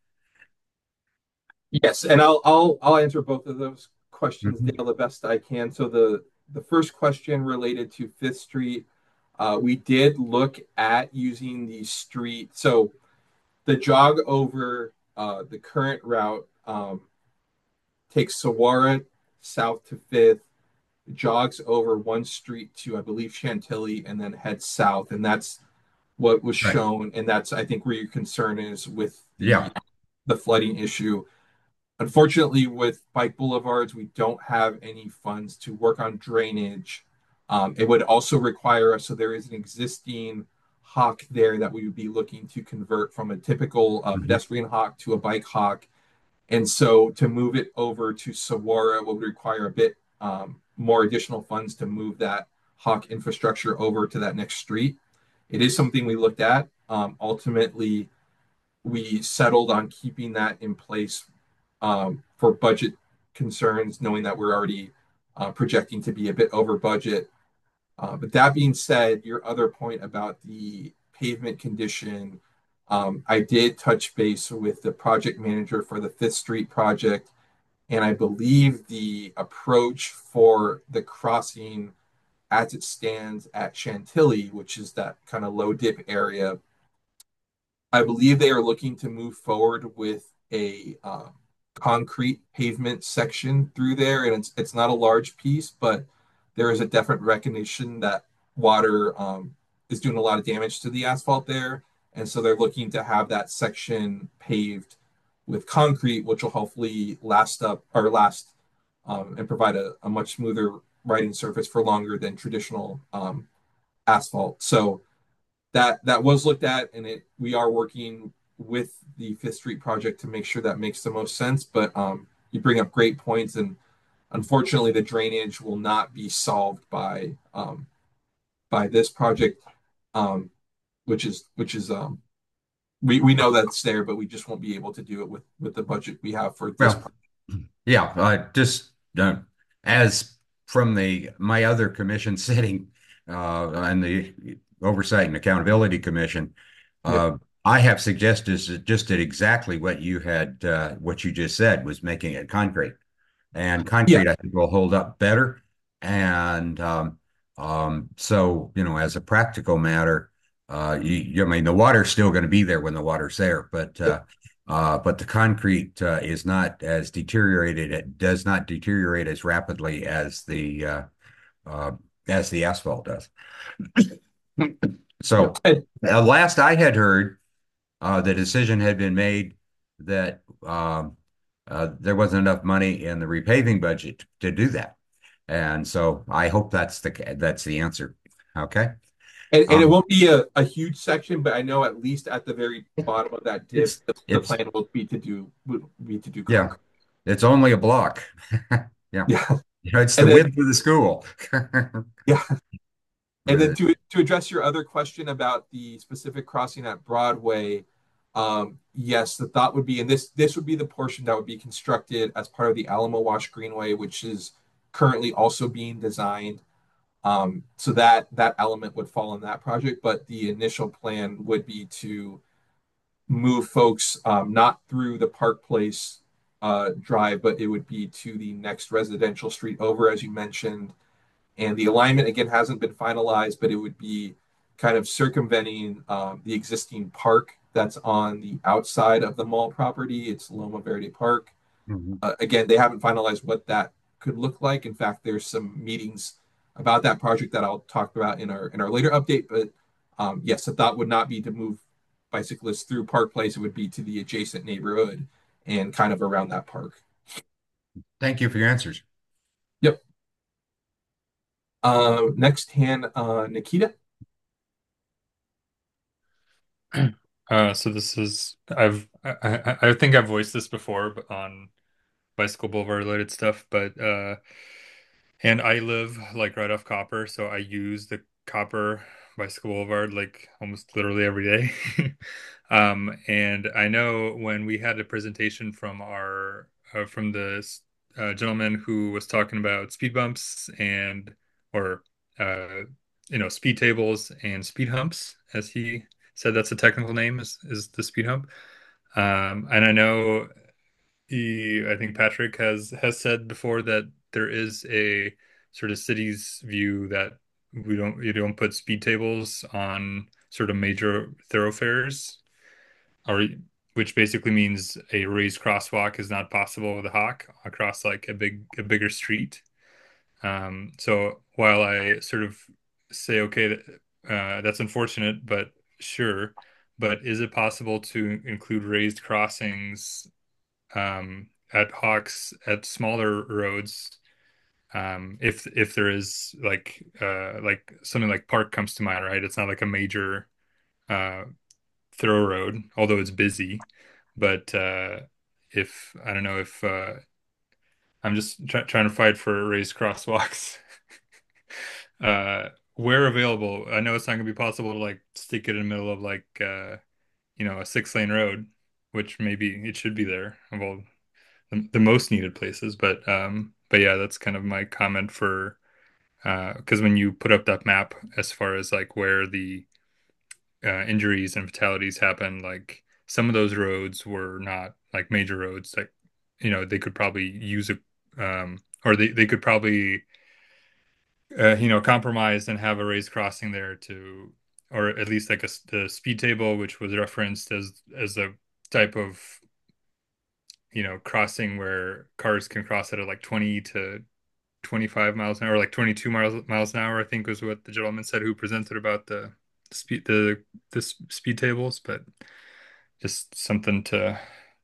Yes, and I'll answer both of those questions, Mhm. Dale, the best I can. So the first question related to Fifth Street, we did look at using the street. So the jog over the current route takes Saguaro south to Fifth, jogs over one street to, I believe, Chantilly, and then heads south. And that's what was Right. shown. And that's, I think, where your concern is with Yeah. the flooding issue. Unfortunately, with bike boulevards, we don't have any funds to work on drainage. It would also require us, so there is an existing hawk there that we would be looking to convert from a typical Mhm. pedestrian hawk to a bike hawk. And so to move it over to Saguaro would require a bit more additional funds to move that hawk infrastructure over to that next street. It is something we looked at. Ultimately, we settled on keeping that in place for budget concerns, knowing that we're already projecting to be a bit over budget. But that being said, your other point about the pavement condition, I did touch base with the project manager for the Fifth Street project, and I believe the approach for the crossing as it stands at Chantilly, which is that kind of low dip area, I believe they are looking to move forward with a concrete pavement section through there, and it's not a large piece, but there is a definite recognition that water is doing a lot of damage to the asphalt there, and so they're looking to have that section paved with concrete, which will hopefully last and provide a much smoother riding surface for longer than traditional asphalt. So that was looked at, and it we are working with the Fifth Street project to make sure that makes the most sense. But you bring up great points, and unfortunately, the drainage will not be solved by this project, um, which is we know that's there, but we just won't be able to do it with the budget we have for this Well, project. yeah, just as from the my other commission sitting and the Oversight and Accountability Commission, Yep. I have suggested just did exactly what you had what you just said was making it concrete. And Yeah. concrete, I think, will hold up better. And so, as a practical matter, I mean, the water's still going to be there when the water's there, Yep. but the concrete is not as deteriorated. It does not deteriorate as rapidly uh, as the asphalt does. So, Yep. And last I had heard, the decision had been made that there wasn't enough money in the repaving budget to do that. And so I hope that's the answer. Okay. and it Um, won't be a huge section, but I know at least at the very bottom of that dip, it's the it's plan will be to do yeah, concrete. it's only a block. Yeah. Yeah. It's the And then width of the school. yeah. And then But, to address your other question about the specific crossing at Broadway, yes, the thought would be, and this would be the portion that would be constructed as part of the Alamo Wash Greenway, which is currently also being designed. So that element would fall in that project, but the initial plan would be to move folks not through the Park Place drive, but it would be to the next residential street over, as you mentioned, and the alignment again hasn't been finalized, but it would be kind of circumventing the existing park that's on the outside of the mall property. It's Loma Verde Park. Mhm. Again, they haven't finalized what that could look like. In fact, there's some meetings about that project that I'll talk about in our later update. But yes, the thought would not be to move bicyclists through Park Place. It would be to the adjacent neighborhood and kind of around that park. Thank you for your answers. Yep. Next hand, Nikita. So this is I think I've voiced this before but on Bicycle Boulevard related stuff, but and I live like right off Copper, so I use the Copper Bicycle Boulevard like almost literally every day. And I know when we had a presentation from our from the gentleman who was talking about speed bumps and or uh, speed tables and speed humps, as he said, that's a technical name is the speed hump. And I know I think Patrick has said before that there is a sort of city's view that you don't put speed tables on sort of major thoroughfares, or which basically means a raised crosswalk is not possible with a hawk across like a bigger street. So while I sort of say okay, that's unfortunate, but sure. But is it possible to include raised crossings at Hawks at smaller roads, if there is like something like Park comes to mind, right? It's not like a major uh thorough road, although it's busy. But if I don't know if I'm just trying to fight for raised crosswalks. Where available, I know it's not gonna be possible to like stick it in the middle of like a 6-lane road, which maybe it should be there of all the most needed places. But yeah, that's kind of my comment for because when you put up that map as far as like where the injuries and fatalities happen, like some of those roads were not like major roads. Like they could probably use or they could probably compromise and have a raised crossing there to, or at least like the speed table, which was referenced as a type of crossing where cars can cross at like 20 to 25 miles an hour, like 22 miles an hour, I think was what the gentleman said who presented about speed the speed tables, but just something to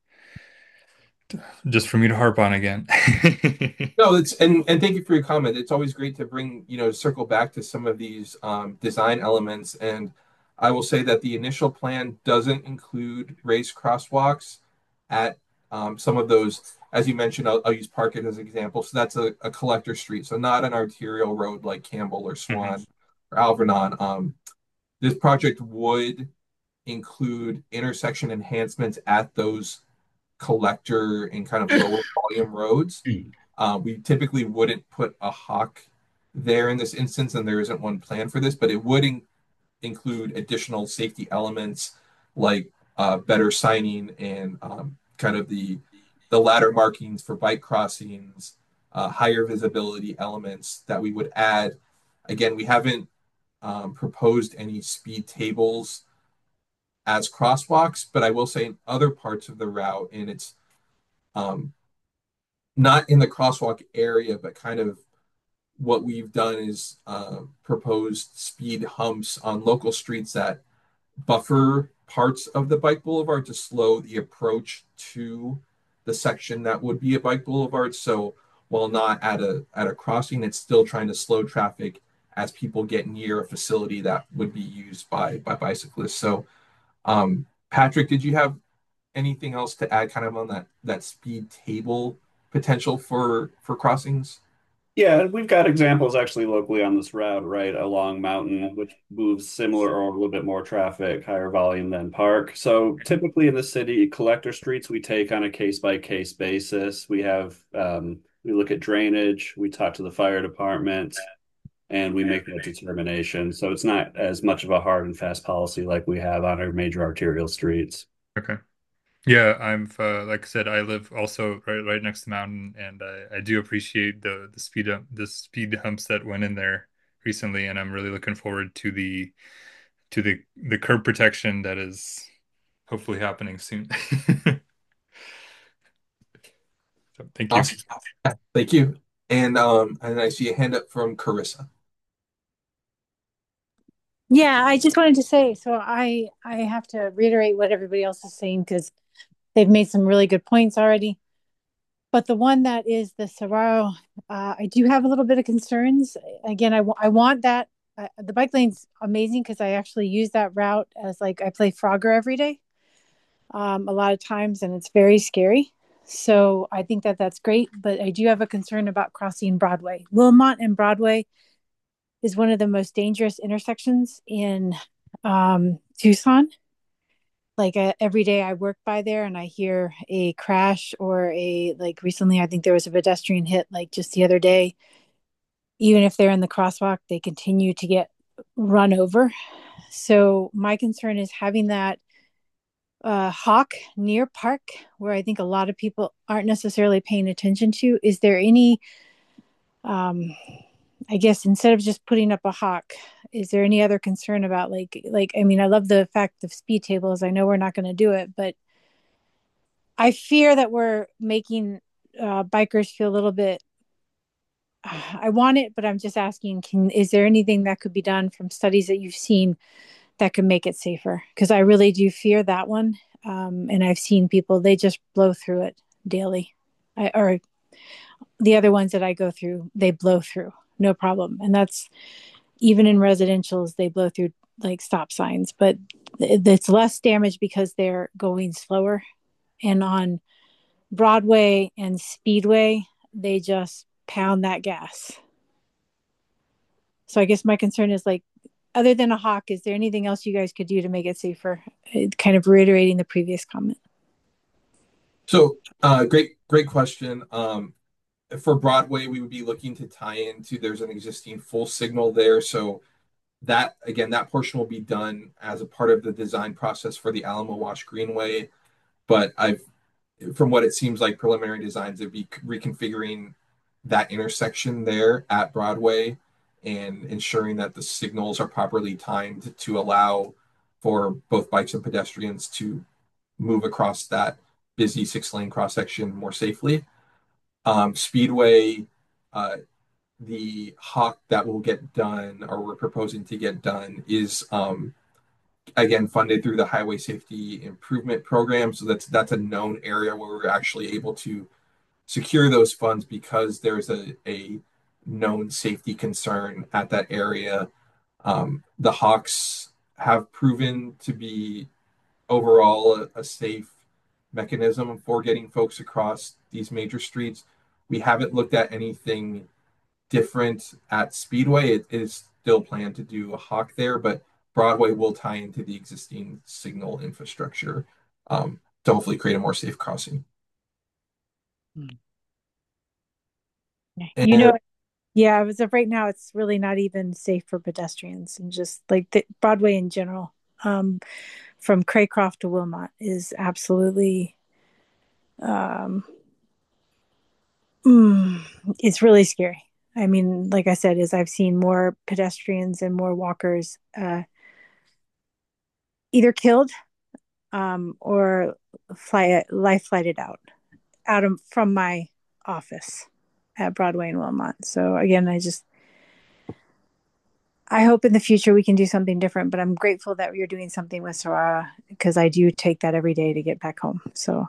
just for me to harp on again. No, it's and thank you for your comment. It's always great to bring, circle back to some of these design elements. And I will say that the initial plan doesn't include raised crosswalks at some of those, as you mentioned, I'll use Parkett as an example. So that's a collector street, so not an arterial road like Campbell or Mhm. Swan or Alvernon. This project would include intersection enhancements at those collector and kind of lower volume roads. We typically wouldn't put a hawk there in this instance, and there isn't one planned for this, but it would include additional safety elements like better signing and kind of the ladder markings for bike crossings, higher visibility elements that we would add. Again, we haven't proposed any speed tables as crosswalks, but I will say in other parts of the route, and it's um, not in the crosswalk area, but kind of what we've done is proposed speed humps on local streets that buffer parts of the bike boulevard to slow the approach to the section that would be a bike boulevard. So while not at a crossing, it's still trying to slow traffic as people get near a facility that would be used by bicyclists. So Patrick, did you have anything else to add kind of on that speed table potential for crossings? Yeah, we've got examples actually locally on this route, right along Mountain, which moves similar or a little bit more traffic, higher volume than Park. So typically in the city, collector streets we take on a case by case basis. We look at drainage, we talk to the fire department, and we make that determination. So it's not as much of a hard and fast policy like we have on our major arterial streets. Okay. Yeah, I'm like I said, I live also right next to the mountain, and I do appreciate the speed humps that went in there recently, and I'm really looking forward to the curb protection that is hopefully happening soon. So thank you. Awesome. Thank you. And I see a hand up from Carissa. Yeah, I just wanted to say, so I have to reiterate what everybody else is saying because they've made some really good points already. But the one that is the Saguaro, I do have a little bit of concerns. Again, I want that. The bike lane's amazing because I actually use that route as like I play Frogger every day, a lot of times, and it's very scary. So I think that that's great. But I do have a concern about crossing Broadway. Wilmot and Broadway is one of the most dangerous intersections in Tucson. Like every day I work by there and I hear a crash or a like recently I think there was a pedestrian hit like just the other day. Even if they're in the crosswalk, they continue to get run over. So my concern is having that hawk near park where I think a lot of people aren't necessarily paying attention to. Is there any um I guess instead of just putting up a hawk, is there any other concern about like I mean I love the fact of speed tables. I know we're not going to do it, but I fear that we're making bikers feel a little bit. I want it, but I'm just asking: is there anything that could be done from studies that you've seen that could make it safer? Because I really do fear that one, and I've seen people they just blow through it daily, or the other ones that I go through, they blow through no problem, and that's even in residentials they blow through like stop signs, but it's less damage because they're going slower, and on Broadway and Speedway, they just pound that gas. So I guess my concern is like, other than a hawk, is there anything else you guys could do to make it safer? Kind of reiterating the previous comment. So, great question. For Broadway, we would be looking to tie into, there's an existing full signal there. So that, again, that portion will be done as a part of the design process for the Alamo Wash Greenway. But from what it seems like preliminary designs, it'd be reconfiguring that intersection there at Broadway and ensuring that the signals are properly timed to allow for both bikes and pedestrians to move across that busy 6-lane cross section more safely. Speedway, uh, the hawk that will get done or we're proposing to get done is again funded through the Highway Safety Improvement Program. So that's a known area where we're actually able to secure those funds because there's a known safety concern at that area. The Hawks have proven to be overall a safe mechanism for getting folks across these major streets. We haven't looked at anything different at Speedway. It is still planned to do a hawk there, but Broadway will tie into the existing signal infrastructure to hopefully create a more safe crossing. You know, yeah, as of right now, it's really not even safe for pedestrians and just like the Broadway in general. From Craycroft to Wilmot is absolutely um, mm, it's really scary. I mean, like I said, is I've seen more pedestrians and more walkers either killed or life flighted out of from my office at Broadway and Wilmot. So again, I hope in the future we can do something different, but I'm grateful that you're doing something with Sorara because I do take that every day to get back home. So,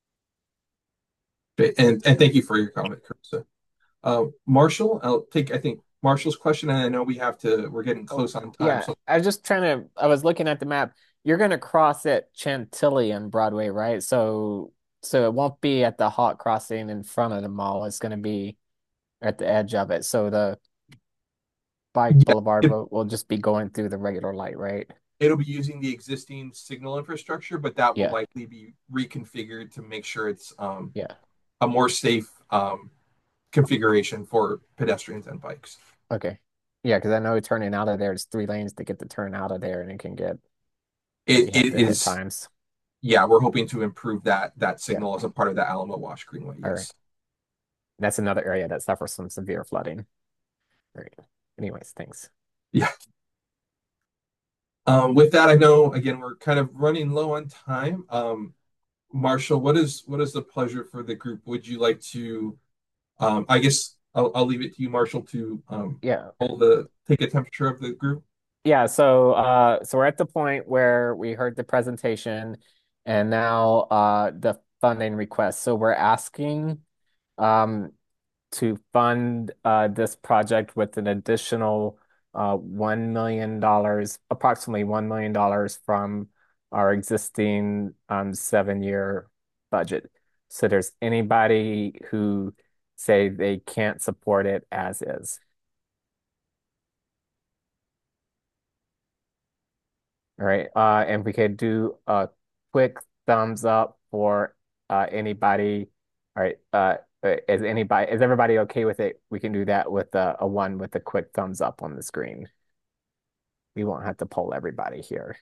and thank you for your comment, Carissa. Marshall, I'll take I think Marshall's question, and I know we're getting close on time. Yeah, So I was just I was looking at the map. You're gonna cross at Chantilly and Broadway, right? So it won't be at the Hawk Crossing in front of the mall. It's gonna be at the edge of it. So the bike boulevard will just be going through the regular light, right? it'll be using the existing signal infrastructure, but that will Yeah. likely be reconfigured to make sure it's Yeah. a more safe configuration for pedestrians and bikes. Okay. Yeah, because I know turning out of there, it's 3 lanes to get the turn out of there, and it can get It hectic at is, times. yeah, we're hoping to improve that Yeah. signal as a part of the Alamo Wash Greenway. All Yes. right. That's another area that suffers some severe flooding. All right. Anyways, thanks. Yeah. With that, I know again we're kind of running low on time. Marshall, what is the pleasure for the group? Would you like to? I guess I'll leave it to you, Marshall, to Yeah. take a temperature of the group. Yeah, so we're at the point where we heard the presentation and now the funding request. So we're asking um to fund this project with an additional $1 million, approximately $1 million from our existing 7-year budget. So there's anybody who say they can't support it as is. All right. And we could do a quick thumbs up for anybody. All right. Is everybody okay with it? We can do that with a one with a quick thumbs up on the screen. We won't have to poll everybody here.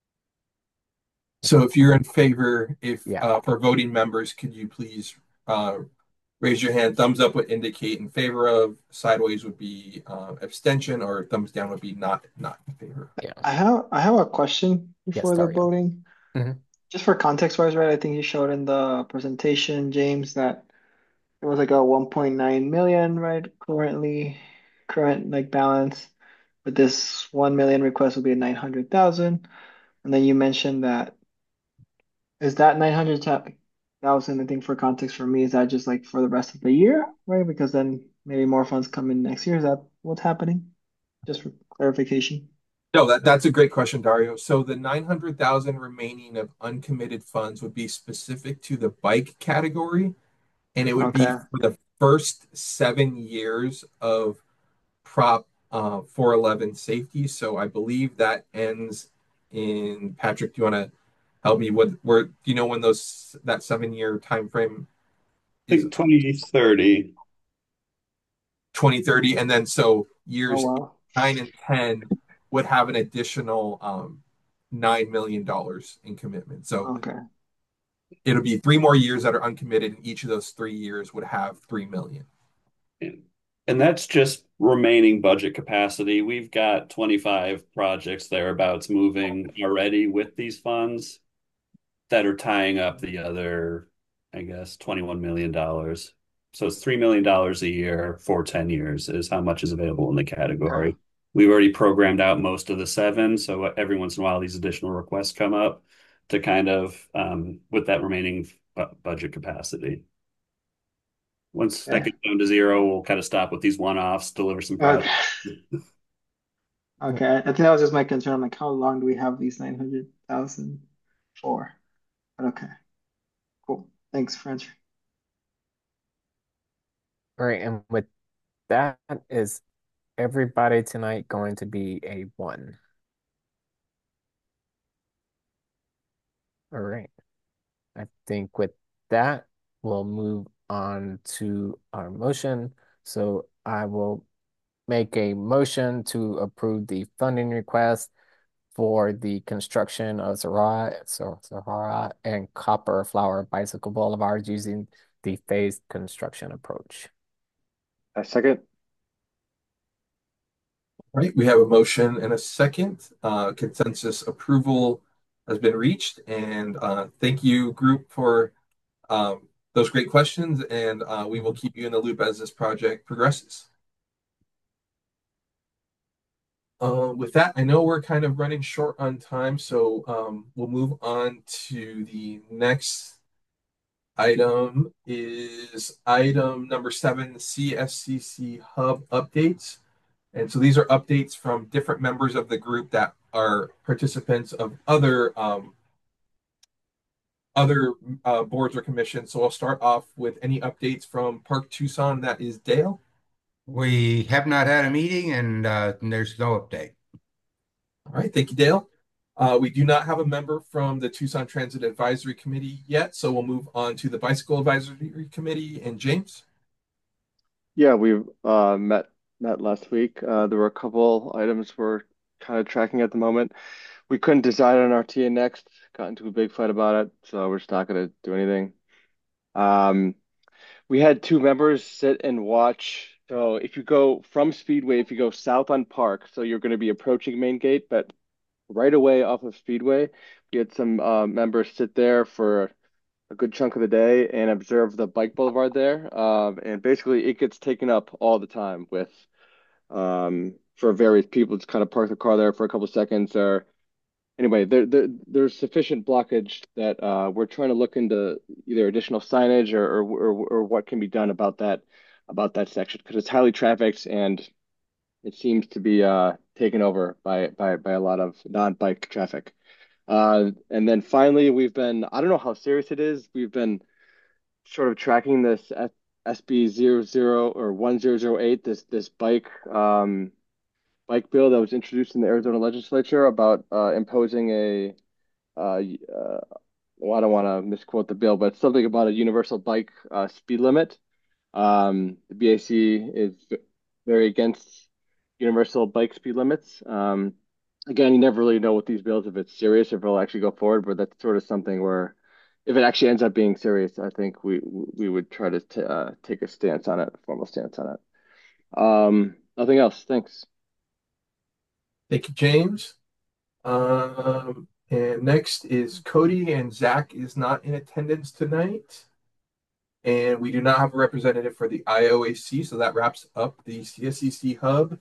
So if you're in favor, Yeah. for voting members, could you please raise your hand? Thumbs up would indicate in favor of, sideways would be abstention, or thumbs down would be not in favor. Yeah. I have a question Yes, before the Dario. voting. Just for context wise, right? I think you showed in the presentation, James, that it was like a 1.9 million, right? Current like balance. But this 1 million request will be 900,000. And then you mentioned that is that 900,000, I think for context for me, is that just like for the rest of the year, right? Because then maybe more funds come in next year. Is that what's happening? Just for clarification. No, that's a great question, Dario. So the 900,000 remaining of uncommitted funds would be specific to the bike category, and it would be Okay. for the first 7 years of Prop 411 safety. So I believe that ends in, Patrick, do you want to help me with where, do you know when that 7 year time frame I is? think 2030. 2030, and then so Oh years wow. 9 and 10 would have an additional $9 million in commitment. So Okay. it'll be 3 more years that are uncommitted, and each of those 3 years would have 3 million. And that's just remaining budget capacity. We've got 25 projects thereabouts moving already with these funds that are tying up the other, I guess, $21 million. So it's $3 million a year for 10 years is how much is available in the Yeah. category. We've already programmed out most of the seven, so every once in a while these additional requests come up to kind of with that remaining budget capacity. Once that Okay. gets down to zero, we'll kind of stop with these one-offs, deliver some Okay. projects. Okay. I think that was just my concern. Like, how long do we have these 900,000 for? But okay. Cool. Thanks for answering. All right. And with that, is everybody tonight going to be a one? All right. I think with that, we'll move on to our motion. So I will make a motion to approve the funding request for the construction of Sahara and Copper Flower Bicycle Boulevards using the phased construction approach. A second. Right, we have a motion and a second. Consensus approval has been reached, and thank you, group, for those great questions, and we will keep you in the loop as this project progresses. With that, I know we're kind of running short on time, so we'll move on to the next item. Is item number 7, CSCC Hub updates. And so these are updates from different members of the group that are participants of other boards or commissions. So I'll start off with any updates from Park Tucson. That is Dale. We have not had a meeting, and there's no update. All right, thank you, Dale. We do not have a member from the Tucson Transit Advisory Committee yet, so we'll move on to the Bicycle Advisory Committee. And James? Yeah, we met last week. There were a couple items we're kind of tracking at the moment. We couldn't decide on our TA next. Got into a big fight about it, so we're just not going to do anything. We had two members sit and watch. So if you go from Speedway, if you go south on Park, so you're going to be approaching Main Gate, but right away off of Speedway. We had some members sit there for a good chunk of the day and observe the bike boulevard there. And basically, it gets taken up all the time with for various people to kind of park the car there for a couple of seconds. Or anyway, there's sufficient blockage that we're trying to look into either additional signage or what can be done about that section because it's highly trafficked and it seems to be taken over by a lot of non-bike traffic. And then finally, I don't know how serious it is. We've been sort of tracking this SB 00 or 1008, this bike bill that was introduced in the Arizona legislature about imposing uh, uh, well, I don't want to misquote the bill, but it's something about a universal bike speed limit. The BAC is very against universal bike speed limits. Again, you never really know with these bills if it's serious, if it'll actually go forward, but that's sort of something where if it actually ends up being serious, I think we would try to take a stance on it, a formal stance on it. Nothing else. Thanks. Thank you, James. And next is Cody, and Zach is not in attendance tonight. And we do not have a representative for the IOAC, so that wraps up the CSCC Hub.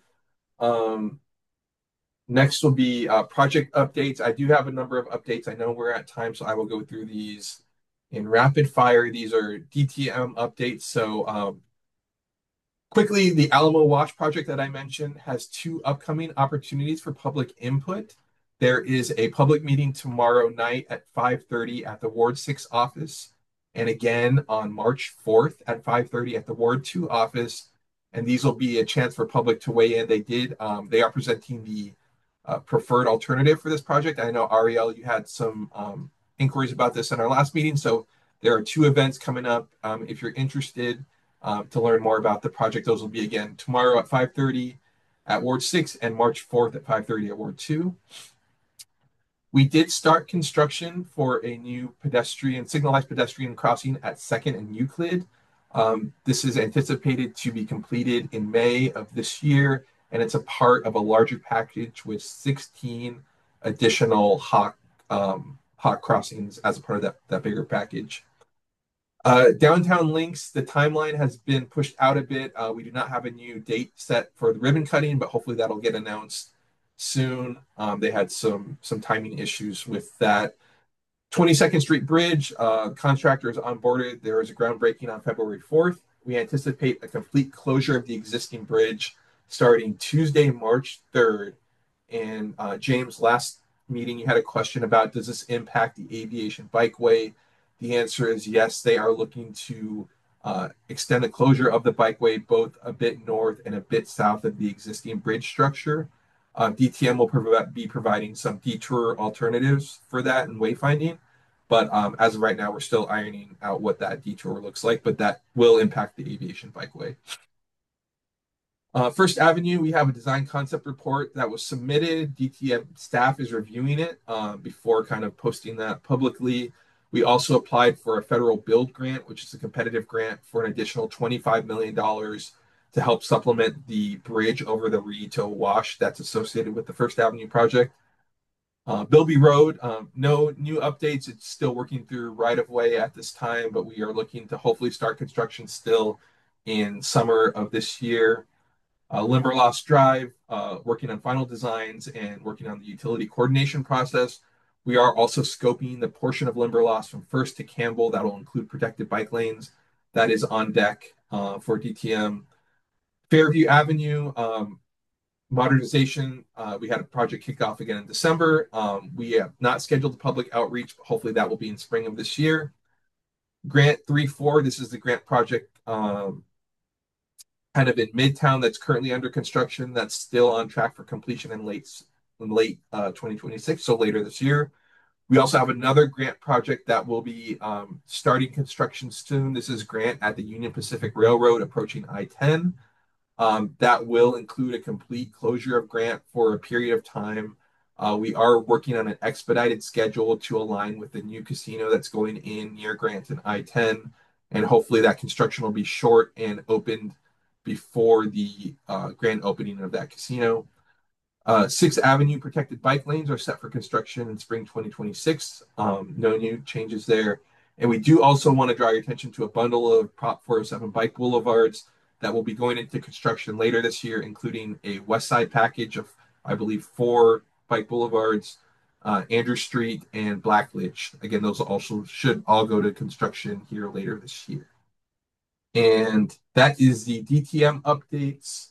Next will be project updates. I do have a number of updates. I know we're at time, so I will go through these in rapid fire. These are DTM updates. So quickly, the Alamo Wash project that I mentioned has two upcoming opportunities for public input. There is a public meeting tomorrow night at 5:30 at the Ward 6 office, and again on March 4th at 5:30 at the Ward 2 office. And these will be a chance for public to weigh in. They are presenting the preferred alternative for this project. I know, Ariel, you had some inquiries about this in our last meeting. So there are two events coming up. If you're interested to learn more about the project, those will be again tomorrow at 5:30 at Ward 6 and March 4th at 5:30 at Ward 2. We did start construction for a new signalized pedestrian crossing at 2nd and Euclid. This is anticipated to be completed in May of this year, and it's a part of a larger package with 16 additional hot crossings as a part of that bigger package. Downtown Links, the timeline has been pushed out a bit. We do not have a new date set for the ribbon cutting, but hopefully that'll get announced soon. They had some timing issues with that. 22nd Street Bridge, contractors onboarded. There is a groundbreaking on February 4th. We anticipate a complete closure of the existing bridge starting Tuesday, March 3rd. And James, last meeting you had a question about, does this impact the aviation bikeway? The answer is yes. They are looking to extend the closure of the bikeway both a bit north and a bit south of the existing bridge structure. DTM will be providing some detour alternatives for that and wayfinding. But as of right now, we're still ironing out what that detour looks like, but that will impact the aviation bikeway. First Avenue, we have a design concept report that was submitted. DTM staff is reviewing it before kind of posting that publicly. We also applied for a federal build grant, which is a competitive grant for an additional $25 million to help supplement the bridge over the Rito Wash that's associated with the First Avenue project. Bilby Road, no new updates. It's still working through right-of-way at this time, but we are looking to hopefully start construction still in summer of this year. Limberlost Drive, working on final designs and working on the utility coordination process. We are also scoping the portion of Limberlost from First to Campbell that will include protected bike lanes. That is on deck for DTM. Fairview Avenue, modernization. We had a project kickoff again in December. We have not scheduled the public outreach, but hopefully that will be in spring of this year. Grant 3-4, this is the grant project kind of in Midtown that's currently under construction. That's still on track for completion in late 2026, so later this year. We also have another grant project that will be starting construction soon. This is grant at the Union Pacific Railroad approaching I-10. That will include a complete closure of Grant for a period of time. We are working on an expedited schedule to align with the new casino that's going in near Grant and I-10, and hopefully that construction will be short and opened before the grand opening of that casino. Sixth Avenue protected bike lanes are set for construction in spring 2026. No new changes there. And we do also want to draw your attention to a bundle of Prop 407 bike boulevards that will be going into construction later this year, including a West Side package of, I believe, 4 bike boulevards, Andrew Street and Blackledge. Again, those also should all go to construction here later this year. And that is the DTM updates.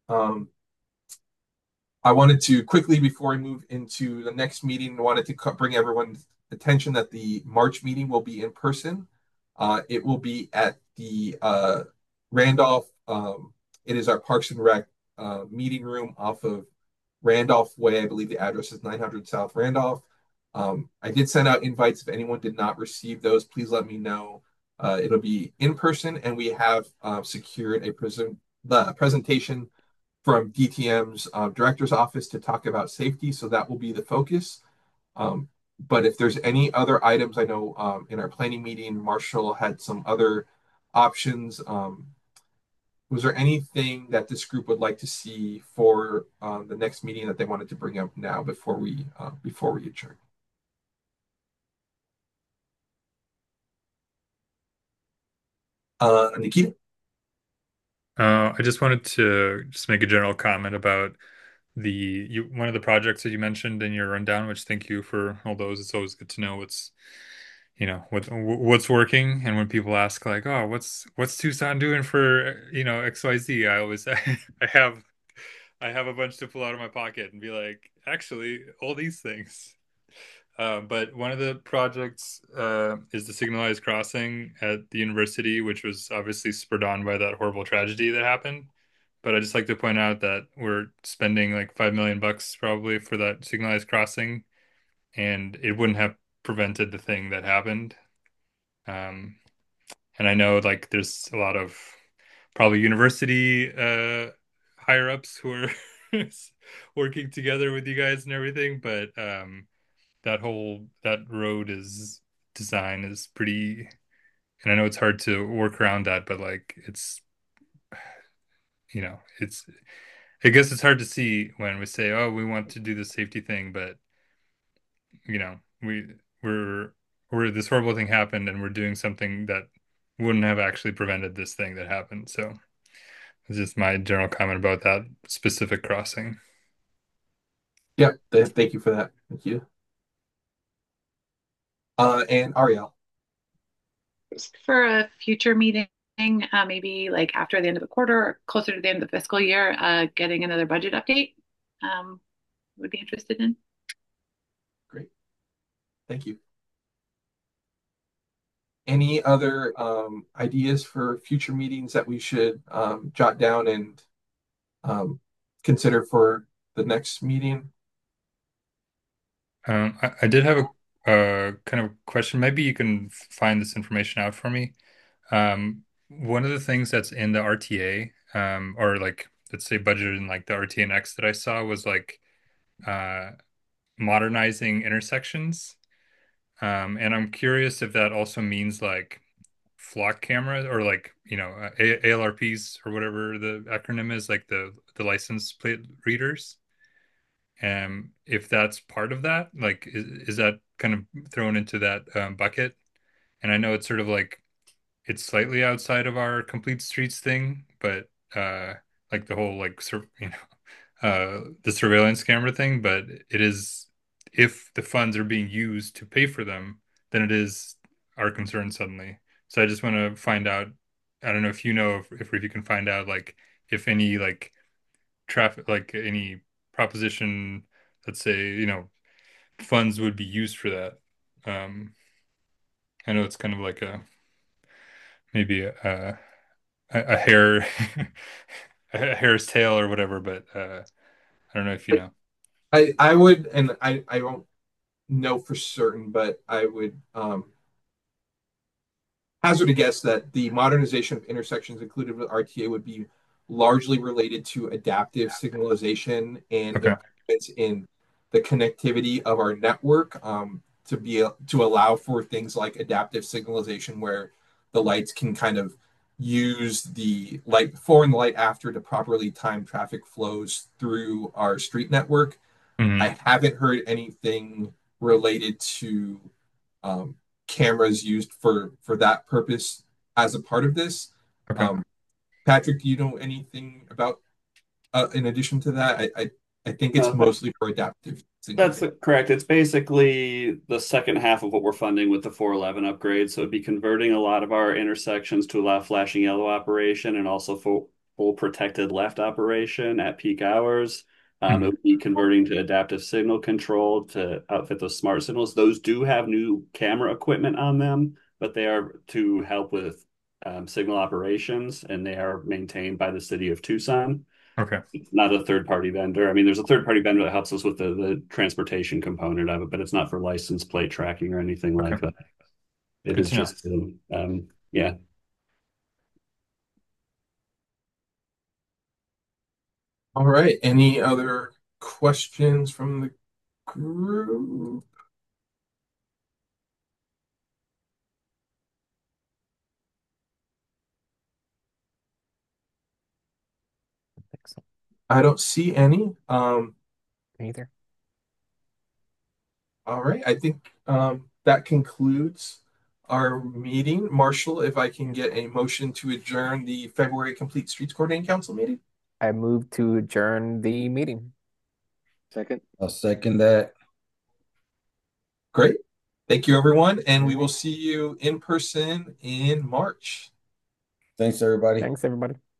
I wanted to quickly, before I move into the next meeting, wanted to bring everyone's attention that the March meeting will be in person. It will be at the Randolph. It is our Parks and Rec meeting room off of Randolph Way. I believe the address is 900 South Randolph. I did send out invites. If anyone did not receive those, please let me know. It'll be in person, and we have secured the presentation from DTM's director's office to talk about safety. So that will be the focus. But if there's any other items, I know in our planning meeting, Marshall had some other options. Was there anything that this group would like to see for the next meeting that they wanted to bring up now before we adjourn? Nikita? I just wanted to just make a general comment about one of the projects that you mentioned in your rundown, which thank you for all those. It's always good to know what's working. And when people ask like, oh, what's Tucson doing for, XYZ, I always I have a bunch to pull out of my pocket and be like, actually, all these things. But one of the projects is the signalized crossing at the university, which was obviously spurred on by that horrible tragedy that happened. But I just like to point out that we're spending like $5 million probably for that signalized crossing, and it wouldn't have prevented the thing that happened. And I know like there's a lot of probably university higher ups who are working together with you guys and everything, but that road is design is pretty, and I know it's hard to work around that, but like it's I guess it's hard to see when we say, oh, we want to do the safety thing, but you know we we're this horrible thing happened and we're doing something that wouldn't have actually prevented this thing that happened. So it's just my general comment about that specific crossing. Yeah, thank you for that. Thank you. And Ariel. For a future meeting, maybe like after the end of the quarter or closer to the end of the fiscal year, getting another budget update, would be interested in. Great. Thank you. Any other ideas for future meetings that we should jot down and consider for the next meeting? I did have a kind of question. Maybe you can find this information out for me. One of the things that's in the RTA, or like let's say budgeted in like the RTA next that I saw was like modernizing intersections. And I'm curious if that also means like flock cameras or like ALRPs or whatever the acronym is, like the license plate readers. If that's part of that, like is that kind of thrown into that bucket? And I know it's sort of like it's slightly outside of our complete streets thing, but like the whole like the surveillance camera thing, but it is if the funds are being used to pay for them, then it is our concern suddenly. So I just want to find out. I don't know if you know if you can find out like if any like traffic like any proposition, let's say funds would be used for that. I know it's kind of like maybe a hair a hair's tail or whatever, but I don't know if you know. I would, and I don't know for certain, but I would hazard a guess that the modernization of intersections included with RTA would be largely related to adaptive signalization and Okay. improvements in the connectivity of our network, to allow for things like adaptive signalization where the lights can kind of use the light before and the light after to properly time traffic flows through our street network. Mhm. I haven't heard anything related to cameras used for that purpose as a part of this. Okay. Patrick, do you know anything about in addition to that? I think it's mostly for adaptive signal. That's correct. It's basically the second half of what we're funding with the 411 upgrade. So it'd be converting a lot of our intersections to allow flashing yellow operation and also full protected left operation at peak hours. It would be converting to adaptive signal control to outfit those smart signals. Those do have new camera equipment on them, but they are to help with signal operations, and they are maintained by the city of Tucson. Okay. It's not a third-party vendor. I mean, there's a third-party vendor that helps us with the transportation component of it, but it's not for license plate tracking or anything like that. It Good is to know. just, yeah. All right. Any other questions from the group? I don't see any. Either. All right. I think that concludes our meeting. Marshall, if I can get a motion to adjourn the February Complete Streets Coordinating Council meeting. I move to adjourn the meeting. Second. I'll second that. Great. Thank you, everyone. And we will see you in person in March. Thanks, everybody. Thanks, everybody.